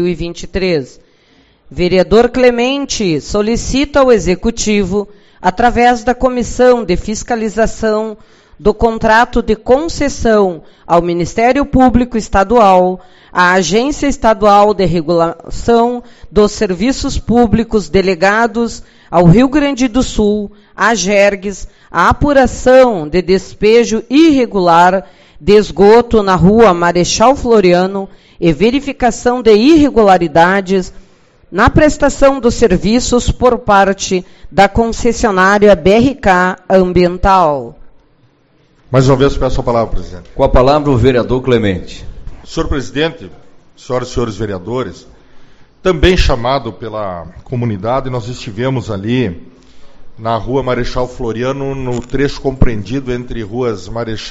[SPEAKER 3] 2023. Vereador Clemente solicita ao Executivo, através da Comissão de Fiscalização do Contrato de Concessão ao Ministério Público Estadual, à Agência Estadual de Regulação dos Serviços Públicos delegados ao Rio Grande do Sul, a AGERGS, a apuração de despejo irregular de esgoto na rua Marechal Floriano e verificação de irregularidades na prestação dos serviços por parte da concessionária BRK Ambiental.
[SPEAKER 9] Mais uma vez peço a palavra, presidente.
[SPEAKER 1] Com a palavra o vereador Clemente.
[SPEAKER 9] Senhor presidente, senhoras e senhores vereadores, também chamado pela comunidade, nós estivemos ali na rua Marechal Floriano, no trecho compreendido entre ruas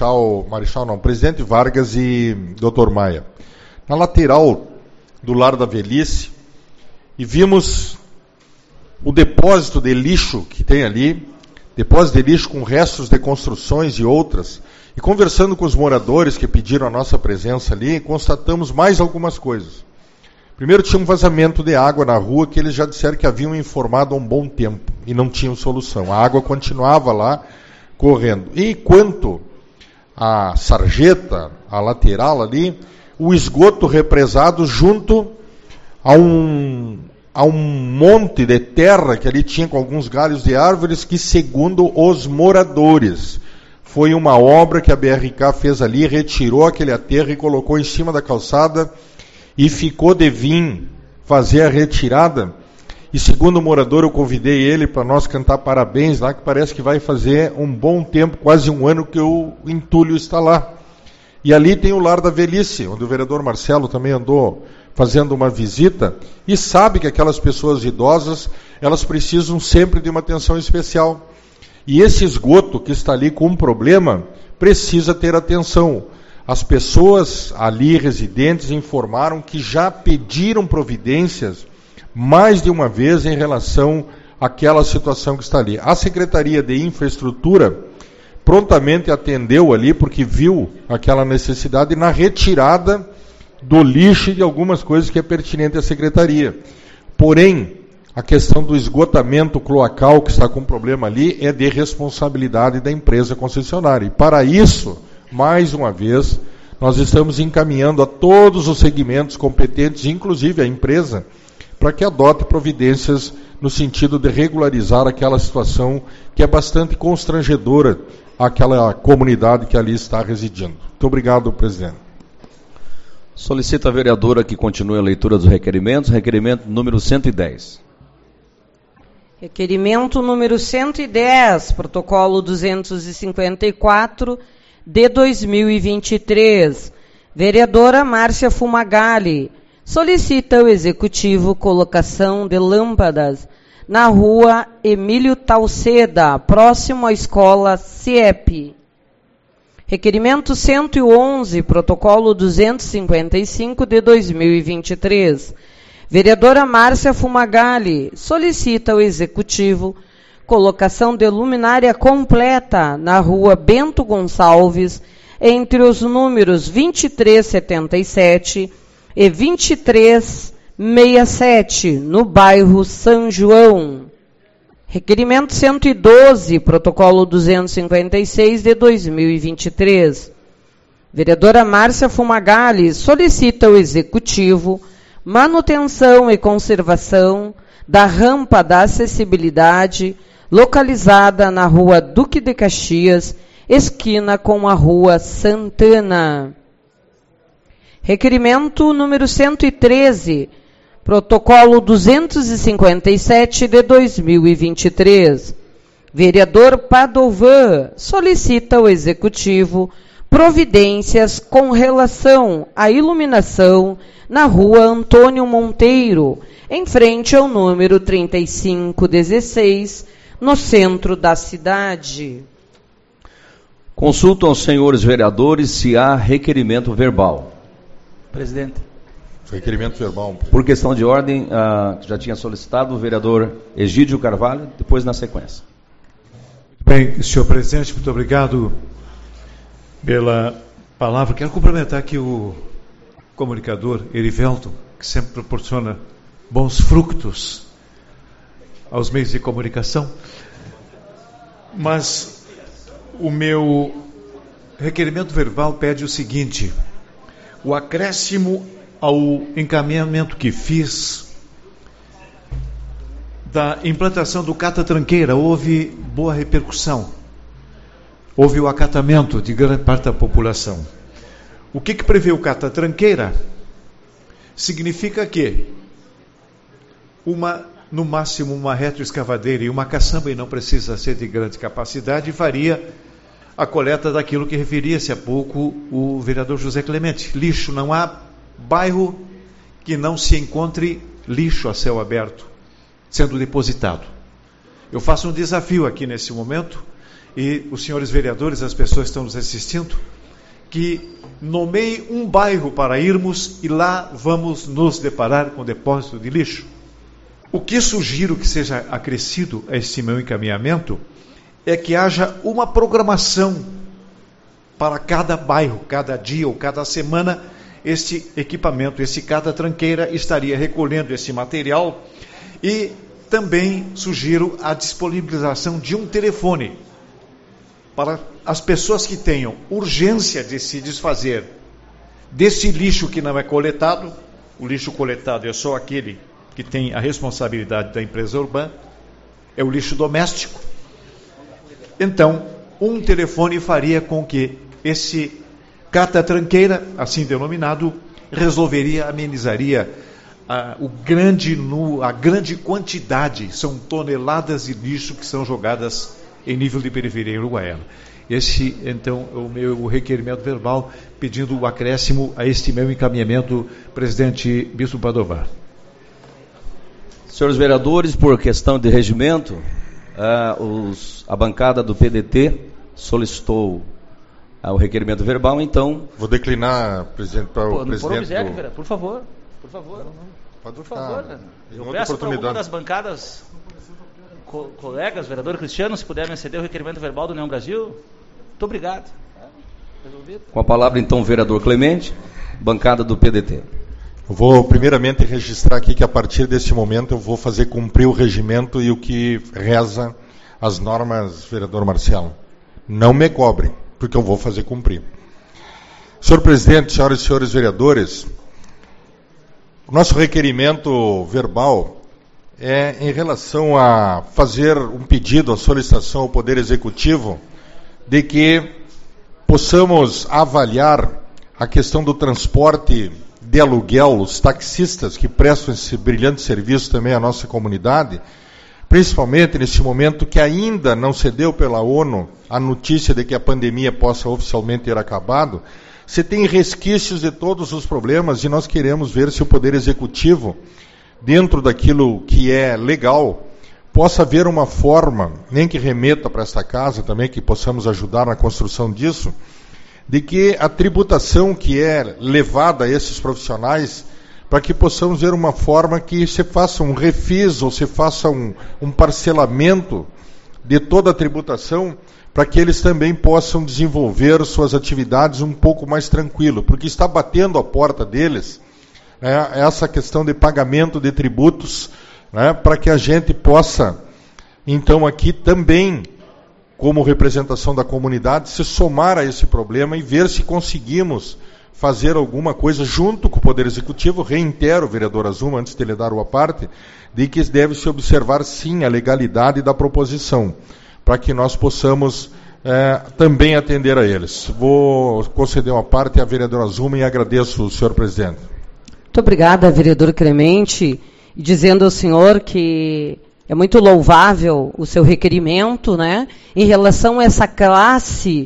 [SPEAKER 9] Presidente Vargas e Dr. Maia. Na lateral do Lar da Velhice, e vimos o depósito de lixo que tem ali, depósito de lixo com restos de construções e outras, e conversando com os moradores que pediram a nossa presença ali, constatamos mais algumas coisas. Primeiro, tinha um vazamento de água na rua que eles já disseram que haviam informado há um bom tempo e não tinham solução. A água continuava lá correndo. E quanto à sarjeta, a lateral ali, o esgoto represado junto a um monte de terra que ali tinha com alguns galhos de árvores que, segundo os moradores, foi uma obra que a BRK fez ali, retirou aquele aterro e colocou em cima da calçada e ficou de vir fazer a retirada. E segundo o morador, eu convidei ele para nós cantar parabéns lá, que parece que vai fazer um bom tempo, quase um ano que o entulho está lá. E ali tem o Lar da Velhice, onde o vereador Marcelo também andou fazendo uma visita, e sabe que aquelas pessoas idosas, elas precisam sempre de uma atenção especial. E esse esgoto que está ali com um problema, precisa ter atenção. As pessoas ali residentes informaram que já pediram providências mais de uma vez em relação àquela situação que está ali. A Secretaria de Infraestrutura prontamente atendeu ali, porque viu aquela necessidade na retirada do lixo e de algumas coisas que é pertinente à Secretaria. Porém, a questão do esgotamento cloacal que está com problema ali é de responsabilidade da empresa concessionária. E para isso, mais uma vez, nós estamos encaminhando a todos os segmentos competentes, inclusive a empresa, para que adote providências no sentido de regularizar aquela situação que é bastante constrangedora àquela comunidade que ali está residindo. Muito obrigado, presidente.
[SPEAKER 1] Solicita a vereadora que continue a leitura dos requerimentos. Requerimento número 110.
[SPEAKER 3] Requerimento número 110, protocolo 254 de 2023. Vereadora Márcia Fumagalli solicita ao Executivo colocação de lâmpadas na rua Emílio Talceda, próximo à escola CIEP. Requerimento 111, protocolo 255 de 2023. Vereadora Márcia Fumagalli solicita ao Executivo colocação de luminária completa na rua Bento Gonçalves, entre os números 2377 e 2367, no bairro São João. Requerimento 112, protocolo 256 de 2023. Vereadora Márcia Fumagalli solicita ao Executivo manutenção e conservação da rampa da acessibilidade localizada na rua Duque de Caxias, esquina com a rua Santana. Requerimento número 113, protocolo 257 de 2023. Vereador Padovan solicita ao Executivo providências com relação à iluminação na rua Antônio Monteiro, em frente ao número 3516, no centro da cidade.
[SPEAKER 1] Consultam aos senhores vereadores se há requerimento verbal.
[SPEAKER 8] Presidente.
[SPEAKER 9] Requerimento verbal.
[SPEAKER 1] Por questão de ordem, já tinha solicitado o vereador Egídio Carvalho, depois na sequência.
[SPEAKER 6] Bem, senhor presidente, muito obrigado pela palavra. Quero cumprimentar aqui o comunicador Erivelton, que sempre proporciona bons frutos aos meios de comunicação. Mas o meu requerimento verbal pede o seguinte: o acréscimo ao encaminhamento que fiz da implantação do cata-tranqueira. Houve boa repercussão, houve o acatamento de grande parte da população. O que prevê o cata-tranqueira? Significa que no máximo uma retroescavadeira e uma caçamba, e não precisa ser de grande capacidade, faria a coleta daquilo que referia-se há pouco o vereador José Clemente. Lixo, não há bairro que não se encontre lixo a céu aberto sendo depositado. Eu faço um desafio aqui nesse momento, e os senhores vereadores, as pessoas que estão nos assistindo, que nomeiem um bairro para irmos e lá vamos nos deparar com depósito de lixo. O que sugiro que seja acrescido a este meu encaminhamento é que haja uma programação para cada bairro, cada dia ou cada semana. Este equipamento, esse cata-tranqueira estaria recolhendo esse material, e também sugiro a disponibilização de um telefone para as pessoas que tenham urgência de se desfazer desse lixo que não é coletado. O lixo coletado é só aquele que tem a responsabilidade da empresa urbana, é o lixo doméstico. Então, um telefone faria com que esse cata-tranqueira, assim denominado, resolveria, amenizaria a grande quantidade, são toneladas de lixo que são jogadas em nível de periferia uruguaiana. Esse, então, é o meu requerimento verbal, pedindo o acréscimo a este meu encaminhamento, presidente Bispo Padovan.
[SPEAKER 1] Senhores vereadores, por questão de regimento, a bancada do PDT solicitou o requerimento verbal, então...
[SPEAKER 9] Vou declinar, presidente, para o presidente...
[SPEAKER 8] Por favor.
[SPEAKER 9] Pode
[SPEAKER 8] por
[SPEAKER 9] ficar.
[SPEAKER 8] favor. Eu peço para alguma das bancadas, colegas, vereador Cristiano, se puder me ceder o requerimento verbal do União Brasil. Muito obrigado. Resolvido.
[SPEAKER 1] Com a palavra, então, o vereador Clemente, bancada do PDT.
[SPEAKER 9] Eu vou primeiramente registrar aqui que a partir deste momento eu vou fazer cumprir o regimento e o que reza as normas, vereador Marcelo. Não me cobre, porque eu vou fazer cumprir. Senhor presidente, senhoras e senhores vereadores, o nosso requerimento verbal é em relação a fazer um pedido, a solicitação ao Poder Executivo de que possamos avaliar a questão do transporte de aluguel, os taxistas que prestam esse brilhante serviço também à nossa comunidade, principalmente nesse momento que ainda não se deu pela ONU a notícia de que a pandemia possa oficialmente ter acabado. Você tem resquícios de todos os problemas e nós queremos ver se o Poder Executivo, dentro daquilo que é legal, possa haver uma forma, nem que remeta para esta casa também, que possamos ajudar na construção disso, de que a tributação que é levada a esses profissionais, para que possamos ver uma forma que se faça um refis ou se faça um parcelamento de toda a tributação, para que eles também possam desenvolver suas atividades um pouco mais tranquilo, porque está batendo a porta deles essa questão de pagamento de tributos, para que a gente possa, então aqui também, como representação da comunidade, se somar a esse problema e ver se conseguimos fazer alguma coisa junto com o Poder Executivo. Reitero, vereador Azuma, antes de lhe dar uma parte, de que deve-se observar sim a legalidade da proposição, para que nós possamos também atender a eles. Vou conceder uma parte à vereadora Azuma e agradeço, senhor presidente.
[SPEAKER 3] Muito obrigada, vereador Clemente, e dizendo ao senhor que é muito louvável o seu requerimento, né, em relação a essa classe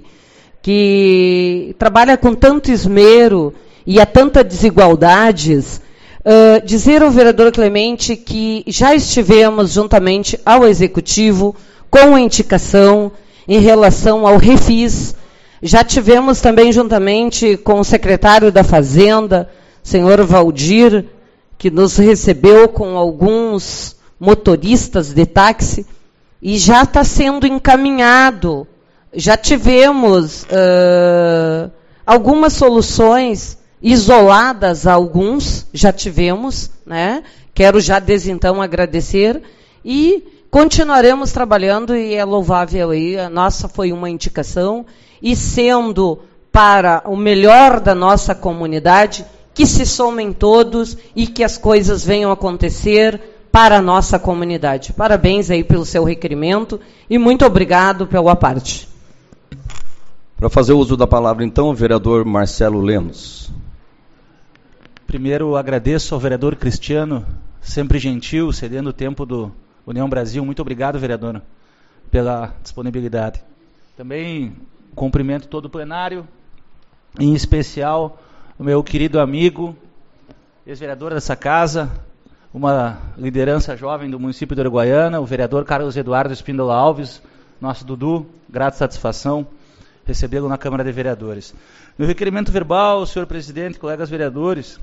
[SPEAKER 3] que trabalha com tanto esmero e há tantas desigualdades. Dizer ao vereador Clemente que já estivemos juntamente ao Executivo com a indicação em relação ao refis, já tivemos também juntamente com o secretário da Fazenda, senhor Valdir, que nos recebeu com alguns motoristas de táxi, e já está sendo encaminhado. Já tivemos algumas soluções isoladas, alguns já tivemos, né? Quero já desde então agradecer e continuaremos trabalhando, e é louvável aí, a nossa foi uma indicação, e sendo para o melhor da nossa comunidade, que se somem todos e que as coisas venham acontecer para a nossa comunidade. Parabéns aí pelo seu requerimento e muito obrigado pela parte.
[SPEAKER 1] Para fazer uso da palavra, então, o vereador Marcelo Lemos.
[SPEAKER 8] Primeiro, agradeço ao vereador Cristiano, sempre gentil, cedendo o tempo do União Brasil. Muito obrigado, vereador, pela disponibilidade. Também cumprimento todo o plenário, em especial o meu querido amigo, ex-vereador dessa casa, uma liderança jovem do município de Uruguaiana, o vereador Carlos Eduardo Espíndola Alves, nosso Dudu, grata satisfação recebê-lo na Câmara de Vereadores. Meu requerimento verbal, senhor presidente, colegas vereadores,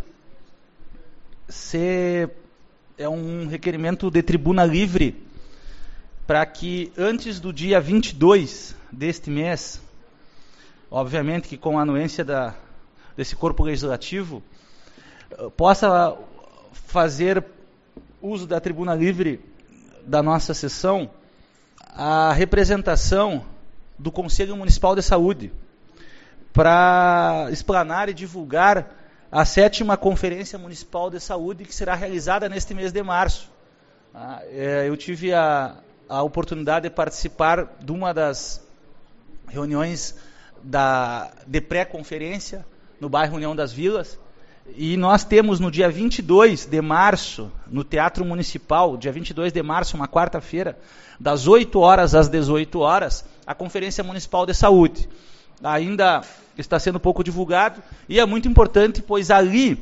[SPEAKER 8] é um requerimento de tribuna livre para que antes do dia 22 deste mês, obviamente que com a anuência desse corpo legislativo, possa fazer uso da tribuna livre da nossa sessão a representação do Conselho Municipal de Saúde para explanar e divulgar a 7ª Conferência Municipal de Saúde, que será realizada neste mês de março. Eu tive a oportunidade de participar de uma das reuniões de pré-conferência no bairro União das Vilas, e nós temos no dia 22 de março, no Teatro Municipal, dia 22 de março, uma quarta-feira, das 8 horas às 18 horas, a Conferência Municipal de Saúde. Ainda está sendo pouco divulgado, e é muito importante, pois ali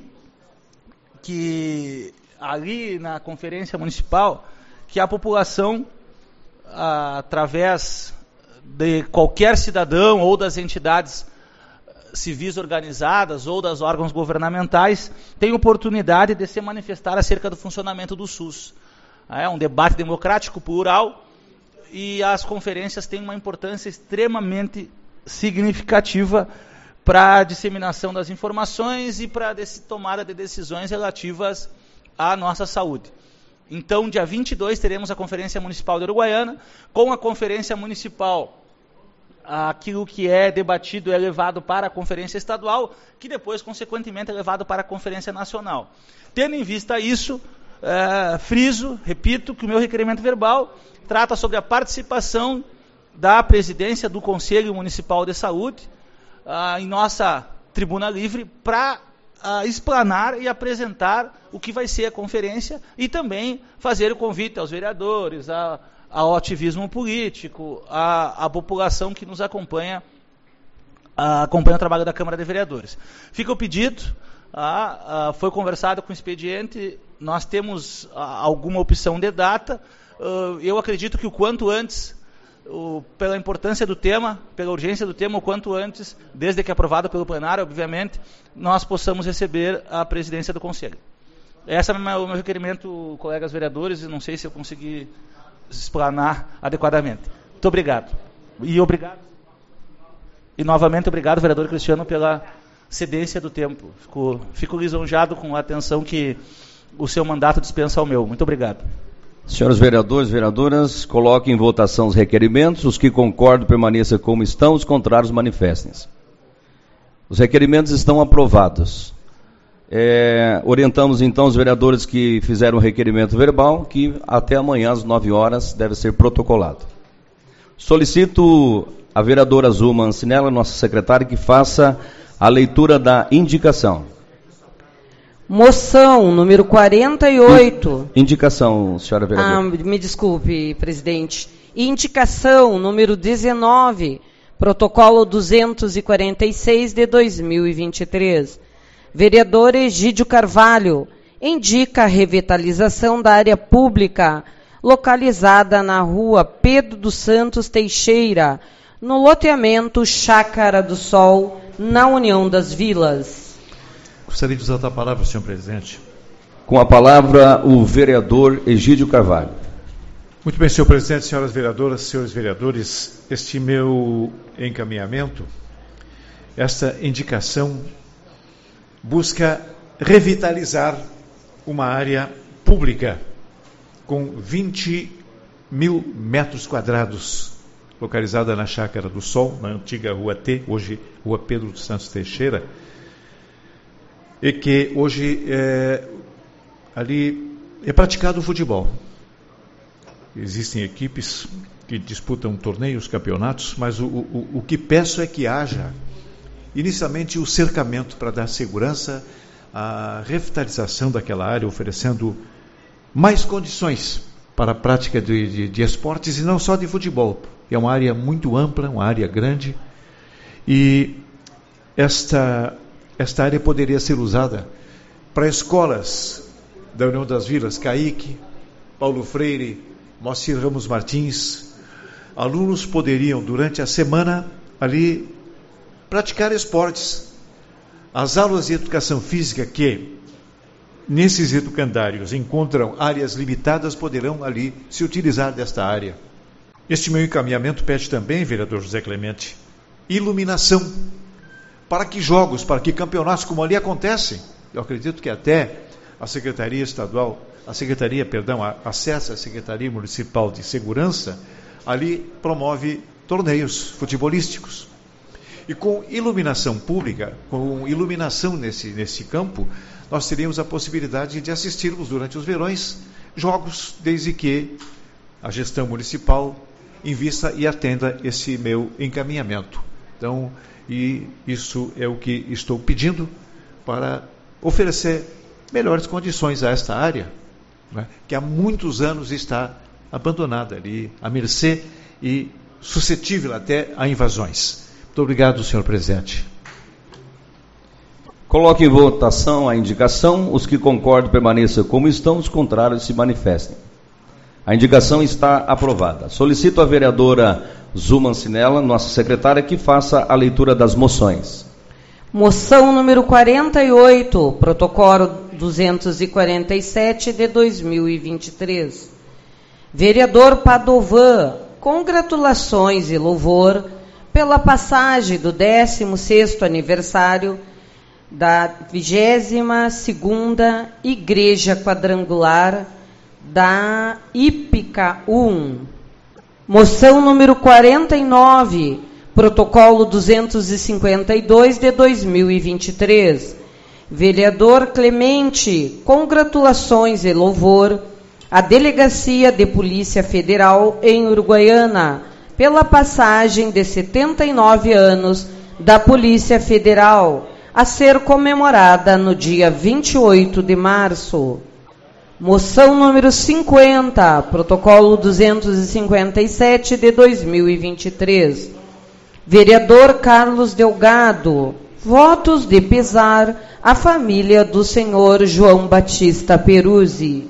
[SPEAKER 8] na Conferência Municipal, que a população, através de qualquer cidadão ou das entidades civis organizadas ou das órgãos governamentais, tem oportunidade de se manifestar acerca do funcionamento do SUS. É um debate democrático, plural, e as conferências têm uma importância extremamente significativa para a disseminação das informações e para a tomada de decisões relativas à nossa saúde. Então, dia 22, teremos a Conferência Municipal de Uruguaiana. Com a Conferência Municipal, aquilo que é debatido é levado para a Conferência Estadual, que depois, consequentemente, é levado para a Conferência Nacional. Tendo em vista isso, repito, que o meu requerimento verbal trata sobre a participação da presidência do Conselho Municipal de Saúde em nossa tribuna livre para explanar e apresentar o que vai ser a conferência e também fazer o convite aos vereadores, ao ativismo político, à população que nos acompanha o trabalho da Câmara de Vereadores. Fica o pedido, foi conversado com o expediente, nós temos alguma opção de data, eu acredito que o quanto antes, pela importância do tema, pela urgência do tema, o quanto antes, desde que aprovado pelo plenário, obviamente, nós possamos receber a presidência do Conselho. Esse é o meu requerimento, colegas vereadores, e não sei se eu consegui explanar adequadamente. Muito obrigado. E novamente, obrigado, vereador Cristiano, pela cedência do tempo. Fico lisonjeado com a atenção que o seu mandato dispensa ao meu. Muito obrigado.
[SPEAKER 1] Senhores vereadores e vereadoras, coloquem em votação os requerimentos. Os que concordam permaneçam como estão, os contrários manifestem-se. Os requerimentos estão aprovados. Orientamos então os vereadores que fizeram o requerimento verbal, que até amanhã às 9 horas deve ser protocolado. Solicito a vereadora Zuma Ancinella, nossa secretária, que faça a leitura da indicação.
[SPEAKER 3] Moção número 48.
[SPEAKER 1] Indicação, senhora vereadora.
[SPEAKER 3] Me desculpe, presidente. Indicação número 19, protocolo 246 de 2023. Vereador Egídio Carvalho indica a revitalização da área pública localizada na rua Pedro dos Santos Teixeira, no loteamento Chácara do Sol, na União das Vilas.
[SPEAKER 6] Gostaria de usar a palavra, senhor presidente.
[SPEAKER 1] Com a palavra, o vereador Egídio Carvalho.
[SPEAKER 6] Muito bem, senhor presidente, senhoras vereadoras, senhores vereadores, este meu encaminhamento esta indicação busca revitalizar uma área pública com 20 mil metros quadrados, localizada na Chácara do Sol, na antiga Rua T, hoje Rua Pedro dos Santos Teixeira, e que hoje ali é praticado o futebol. Existem equipes que disputam torneios, campeonatos, mas o que peço é que haja inicialmente o cercamento para dar segurança, a revitalização daquela área, oferecendo mais condições para a prática de esportes e não só de futebol. É uma área muito ampla, uma área grande, e esta área poderia ser usada para escolas da União das Vilas, CAIC, Paulo Freire, Moacir Ramos Martins. Alunos poderiam, durante a semana, ali praticar esportes. As aulas de educação física que, nesses educandários, encontram áreas limitadas, poderão ali se utilizar desta área. Este meu encaminhamento pede também, vereador José Clemente, iluminação. Para que jogos, para que campeonatos como ali acontecem? Eu acredito que até a Secretaria Estadual, acessa a Secretaria Municipal de Segurança, ali promove torneios futebolísticos. E com iluminação pública, com iluminação nesse campo, nós teríamos a possibilidade de assistirmos durante os verões jogos, desde que a gestão municipal invista e atenda esse meu encaminhamento. Então, e isso é o que estou pedindo para oferecer melhores condições a esta área, né, que há muitos anos está abandonada ali, à mercê e suscetível até a invasões. Muito obrigado, senhor presidente.
[SPEAKER 1] Coloque em votação a indicação. Os que concordam permaneçam como estão, os contrários se manifestem. A indicação está aprovada. Solicito a vereadora Zuma Ancinella, nossa secretária, que faça a leitura das moções.
[SPEAKER 3] Moção número 48, protocolo 247 de 2023. Vereador Padovan, congratulações e louvor pela passagem do 16º aniversário da 22ª Igreja Quadrangular da Ípica 1. Moção número 49, protocolo 252 de 2023. Vereador Clemente, congratulações e louvor à Delegacia de Polícia Federal em Uruguaiana pela passagem de 79 anos da Polícia Federal, a ser comemorada no dia 28 de março. Moção número 50, protocolo 257 de 2023. Vereador Carlos Delgado, votos de pesar à família do senhor João Batista Peruzzi.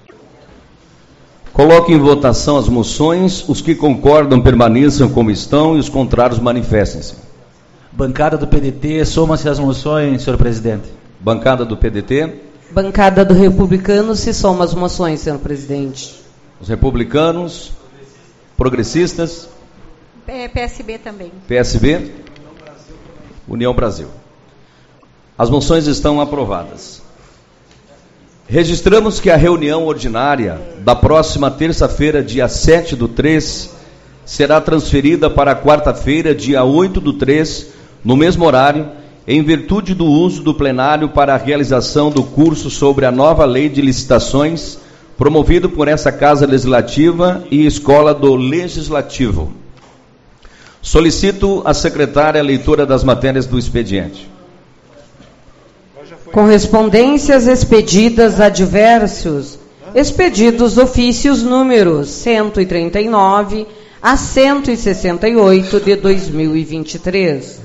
[SPEAKER 1] Coloque em votação as moções. Os que concordam permaneçam como estão e os contrários manifestem-se.
[SPEAKER 8] Bancada do PDT, soma-se às moções, senhor presidente.
[SPEAKER 1] Bancada do PDT.
[SPEAKER 3] Bancada do Republicano, se soma às moções, senhor presidente.
[SPEAKER 1] Os republicanos, progressistas.
[SPEAKER 2] PSB também.
[SPEAKER 1] PSB. União Brasil. As moções estão aprovadas. Registramos que a reunião ordinária da próxima terça-feira, dia 7/3, será transferida para quarta-feira, dia 8/3, no mesmo horário, em virtude do uso do plenário para a realização do curso sobre a nova lei de licitações, promovido por essa Casa Legislativa e Escola do Legislativo. Solicito à secretária a leitura das matérias do expediente.
[SPEAKER 3] Correspondências expedidas a diversos. Expedidos ofícios números 139 a 168 de 2023.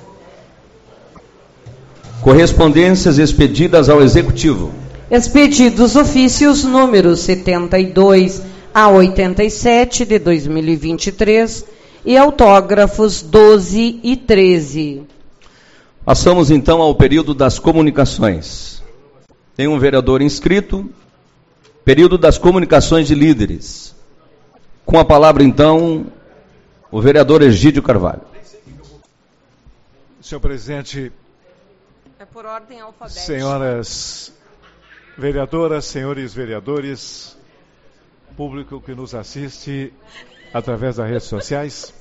[SPEAKER 1] Correspondências expedidas ao Executivo.
[SPEAKER 3] Expedidos ofícios números 72 a 87 de 2023 e autógrafos 12 e 13.
[SPEAKER 1] Passamos então ao período das comunicações. Tem um vereador inscrito. Período das comunicações de líderes. Com a palavra então, o vereador Egídio Carvalho.
[SPEAKER 6] Senhor presidente,
[SPEAKER 3] É por ordem alfabética.
[SPEAKER 6] senhoras vereadoras, senhores vereadores, público que nos assiste através das redes sociais,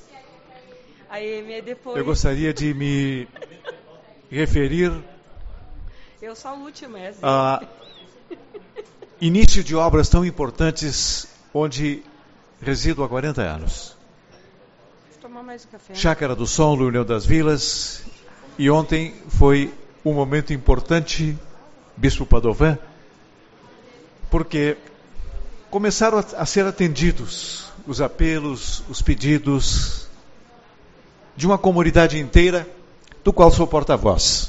[SPEAKER 3] Aí, depois...
[SPEAKER 6] eu gostaria de me referir
[SPEAKER 3] Eu sou a última, é assim.
[SPEAKER 6] a início de obras tão importantes onde resido há 40 anos.
[SPEAKER 3] Vou tomar mais um café.
[SPEAKER 6] Chácara do Som, no União das Vilas, e ontem foi um momento importante, Bispo Padovan, porque começaram a ser atendidos os apelos, os pedidos de uma comunidade inteira, do qual sou porta-voz,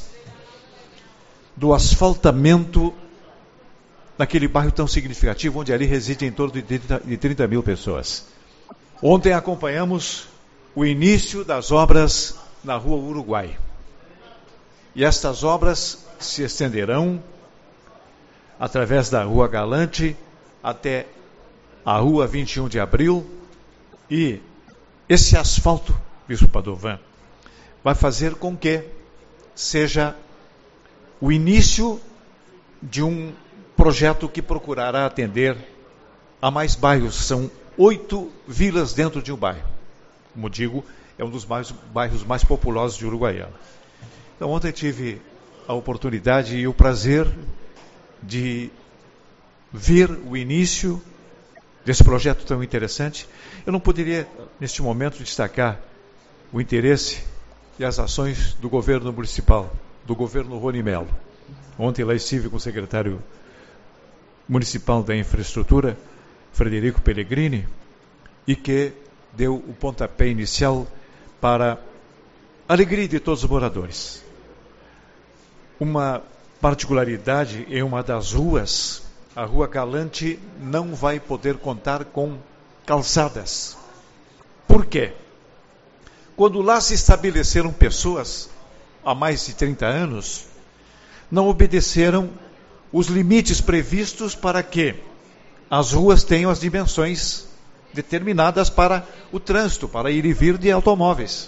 [SPEAKER 6] do asfaltamento naquele bairro tão significativo, onde ali reside em torno de 30 mil pessoas. Ontem acompanhamos o início das obras na Rua Uruguai. E estas obras se estenderão através da Rua Galante até a Rua 21 de Abril. E esse asfalto, Bispo Padovan, vai fazer com que seja o início de um projeto que procurará atender a mais bairros. São 8 vilas dentro de um bairro. Como digo, é um dos bairros mais populosos de Uruguaiana. Então, ontem tive a oportunidade e o prazer de ver o início desse projeto tão interessante. Eu não poderia, neste momento, destacar o interesse e as ações do governo municipal, do governo Rony Melo. Ontem lá estive com o secretário municipal da infraestrutura, Frederico Pellegrini, e que deu o pontapé inicial para a alegria de todos os moradores. Uma particularidade em uma das ruas, a Rua Galante, não vai poder contar com calçadas. Por quê? Quando lá se estabeleceram pessoas, há mais de 30 anos, não obedeceram os limites previstos para que as ruas tenham as dimensões determinadas para o trânsito, para ir e vir de automóveis.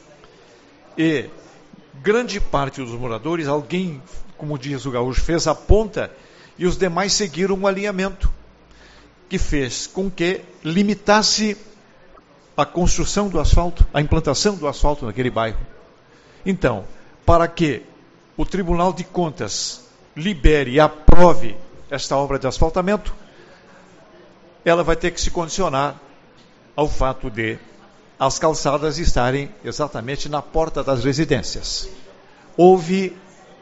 [SPEAKER 6] E grande parte dos moradores, alguém, como diz o gaúcho, fez a ponta e os demais seguiram um alinhamento que fez com que limitasse a construção do asfalto, a implantação do asfalto naquele bairro. Então, para que o Tribunal de Contas libere e aprove esta obra de asfaltamento, ela vai ter que se condicionar ao fato de as calçadas estarem exatamente na porta das residências. Houve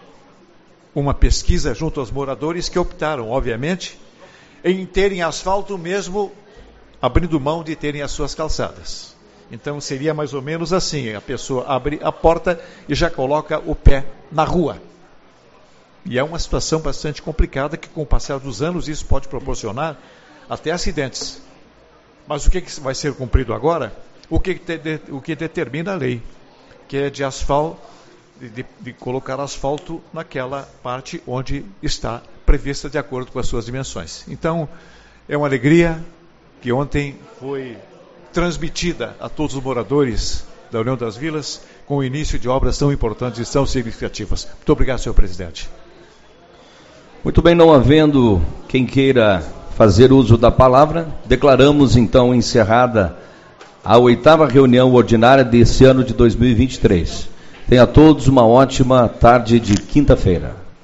[SPEAKER 6] uma pesquisa junto aos moradores que optaram, obviamente, em terem asfalto mesmo abrindo mão de terem as suas calçadas. Então seria mais ou menos assim, a pessoa abre a porta e já coloca o pé na rua. E é uma situação bastante complicada que com o passar dos anos isso pode proporcionar até acidentes. Mas o que vai ser cumprido agora? O que determina a lei, que é de asfalto, de colocar asfalto naquela parte onde está prevista de acordo com as suas dimensões. Então, é uma alegria que ontem foi transmitida a todos os moradores da União das Vilas com o início de obras tão importantes e tão significativas. Muito obrigado, senhor presidente.
[SPEAKER 1] Muito bem, não havendo quem queira fazer uso da palavra, declaramos então encerrada a 8ª reunião ordinária desse ano de 2023. Tenha todos uma ótima tarde de quinta-feira.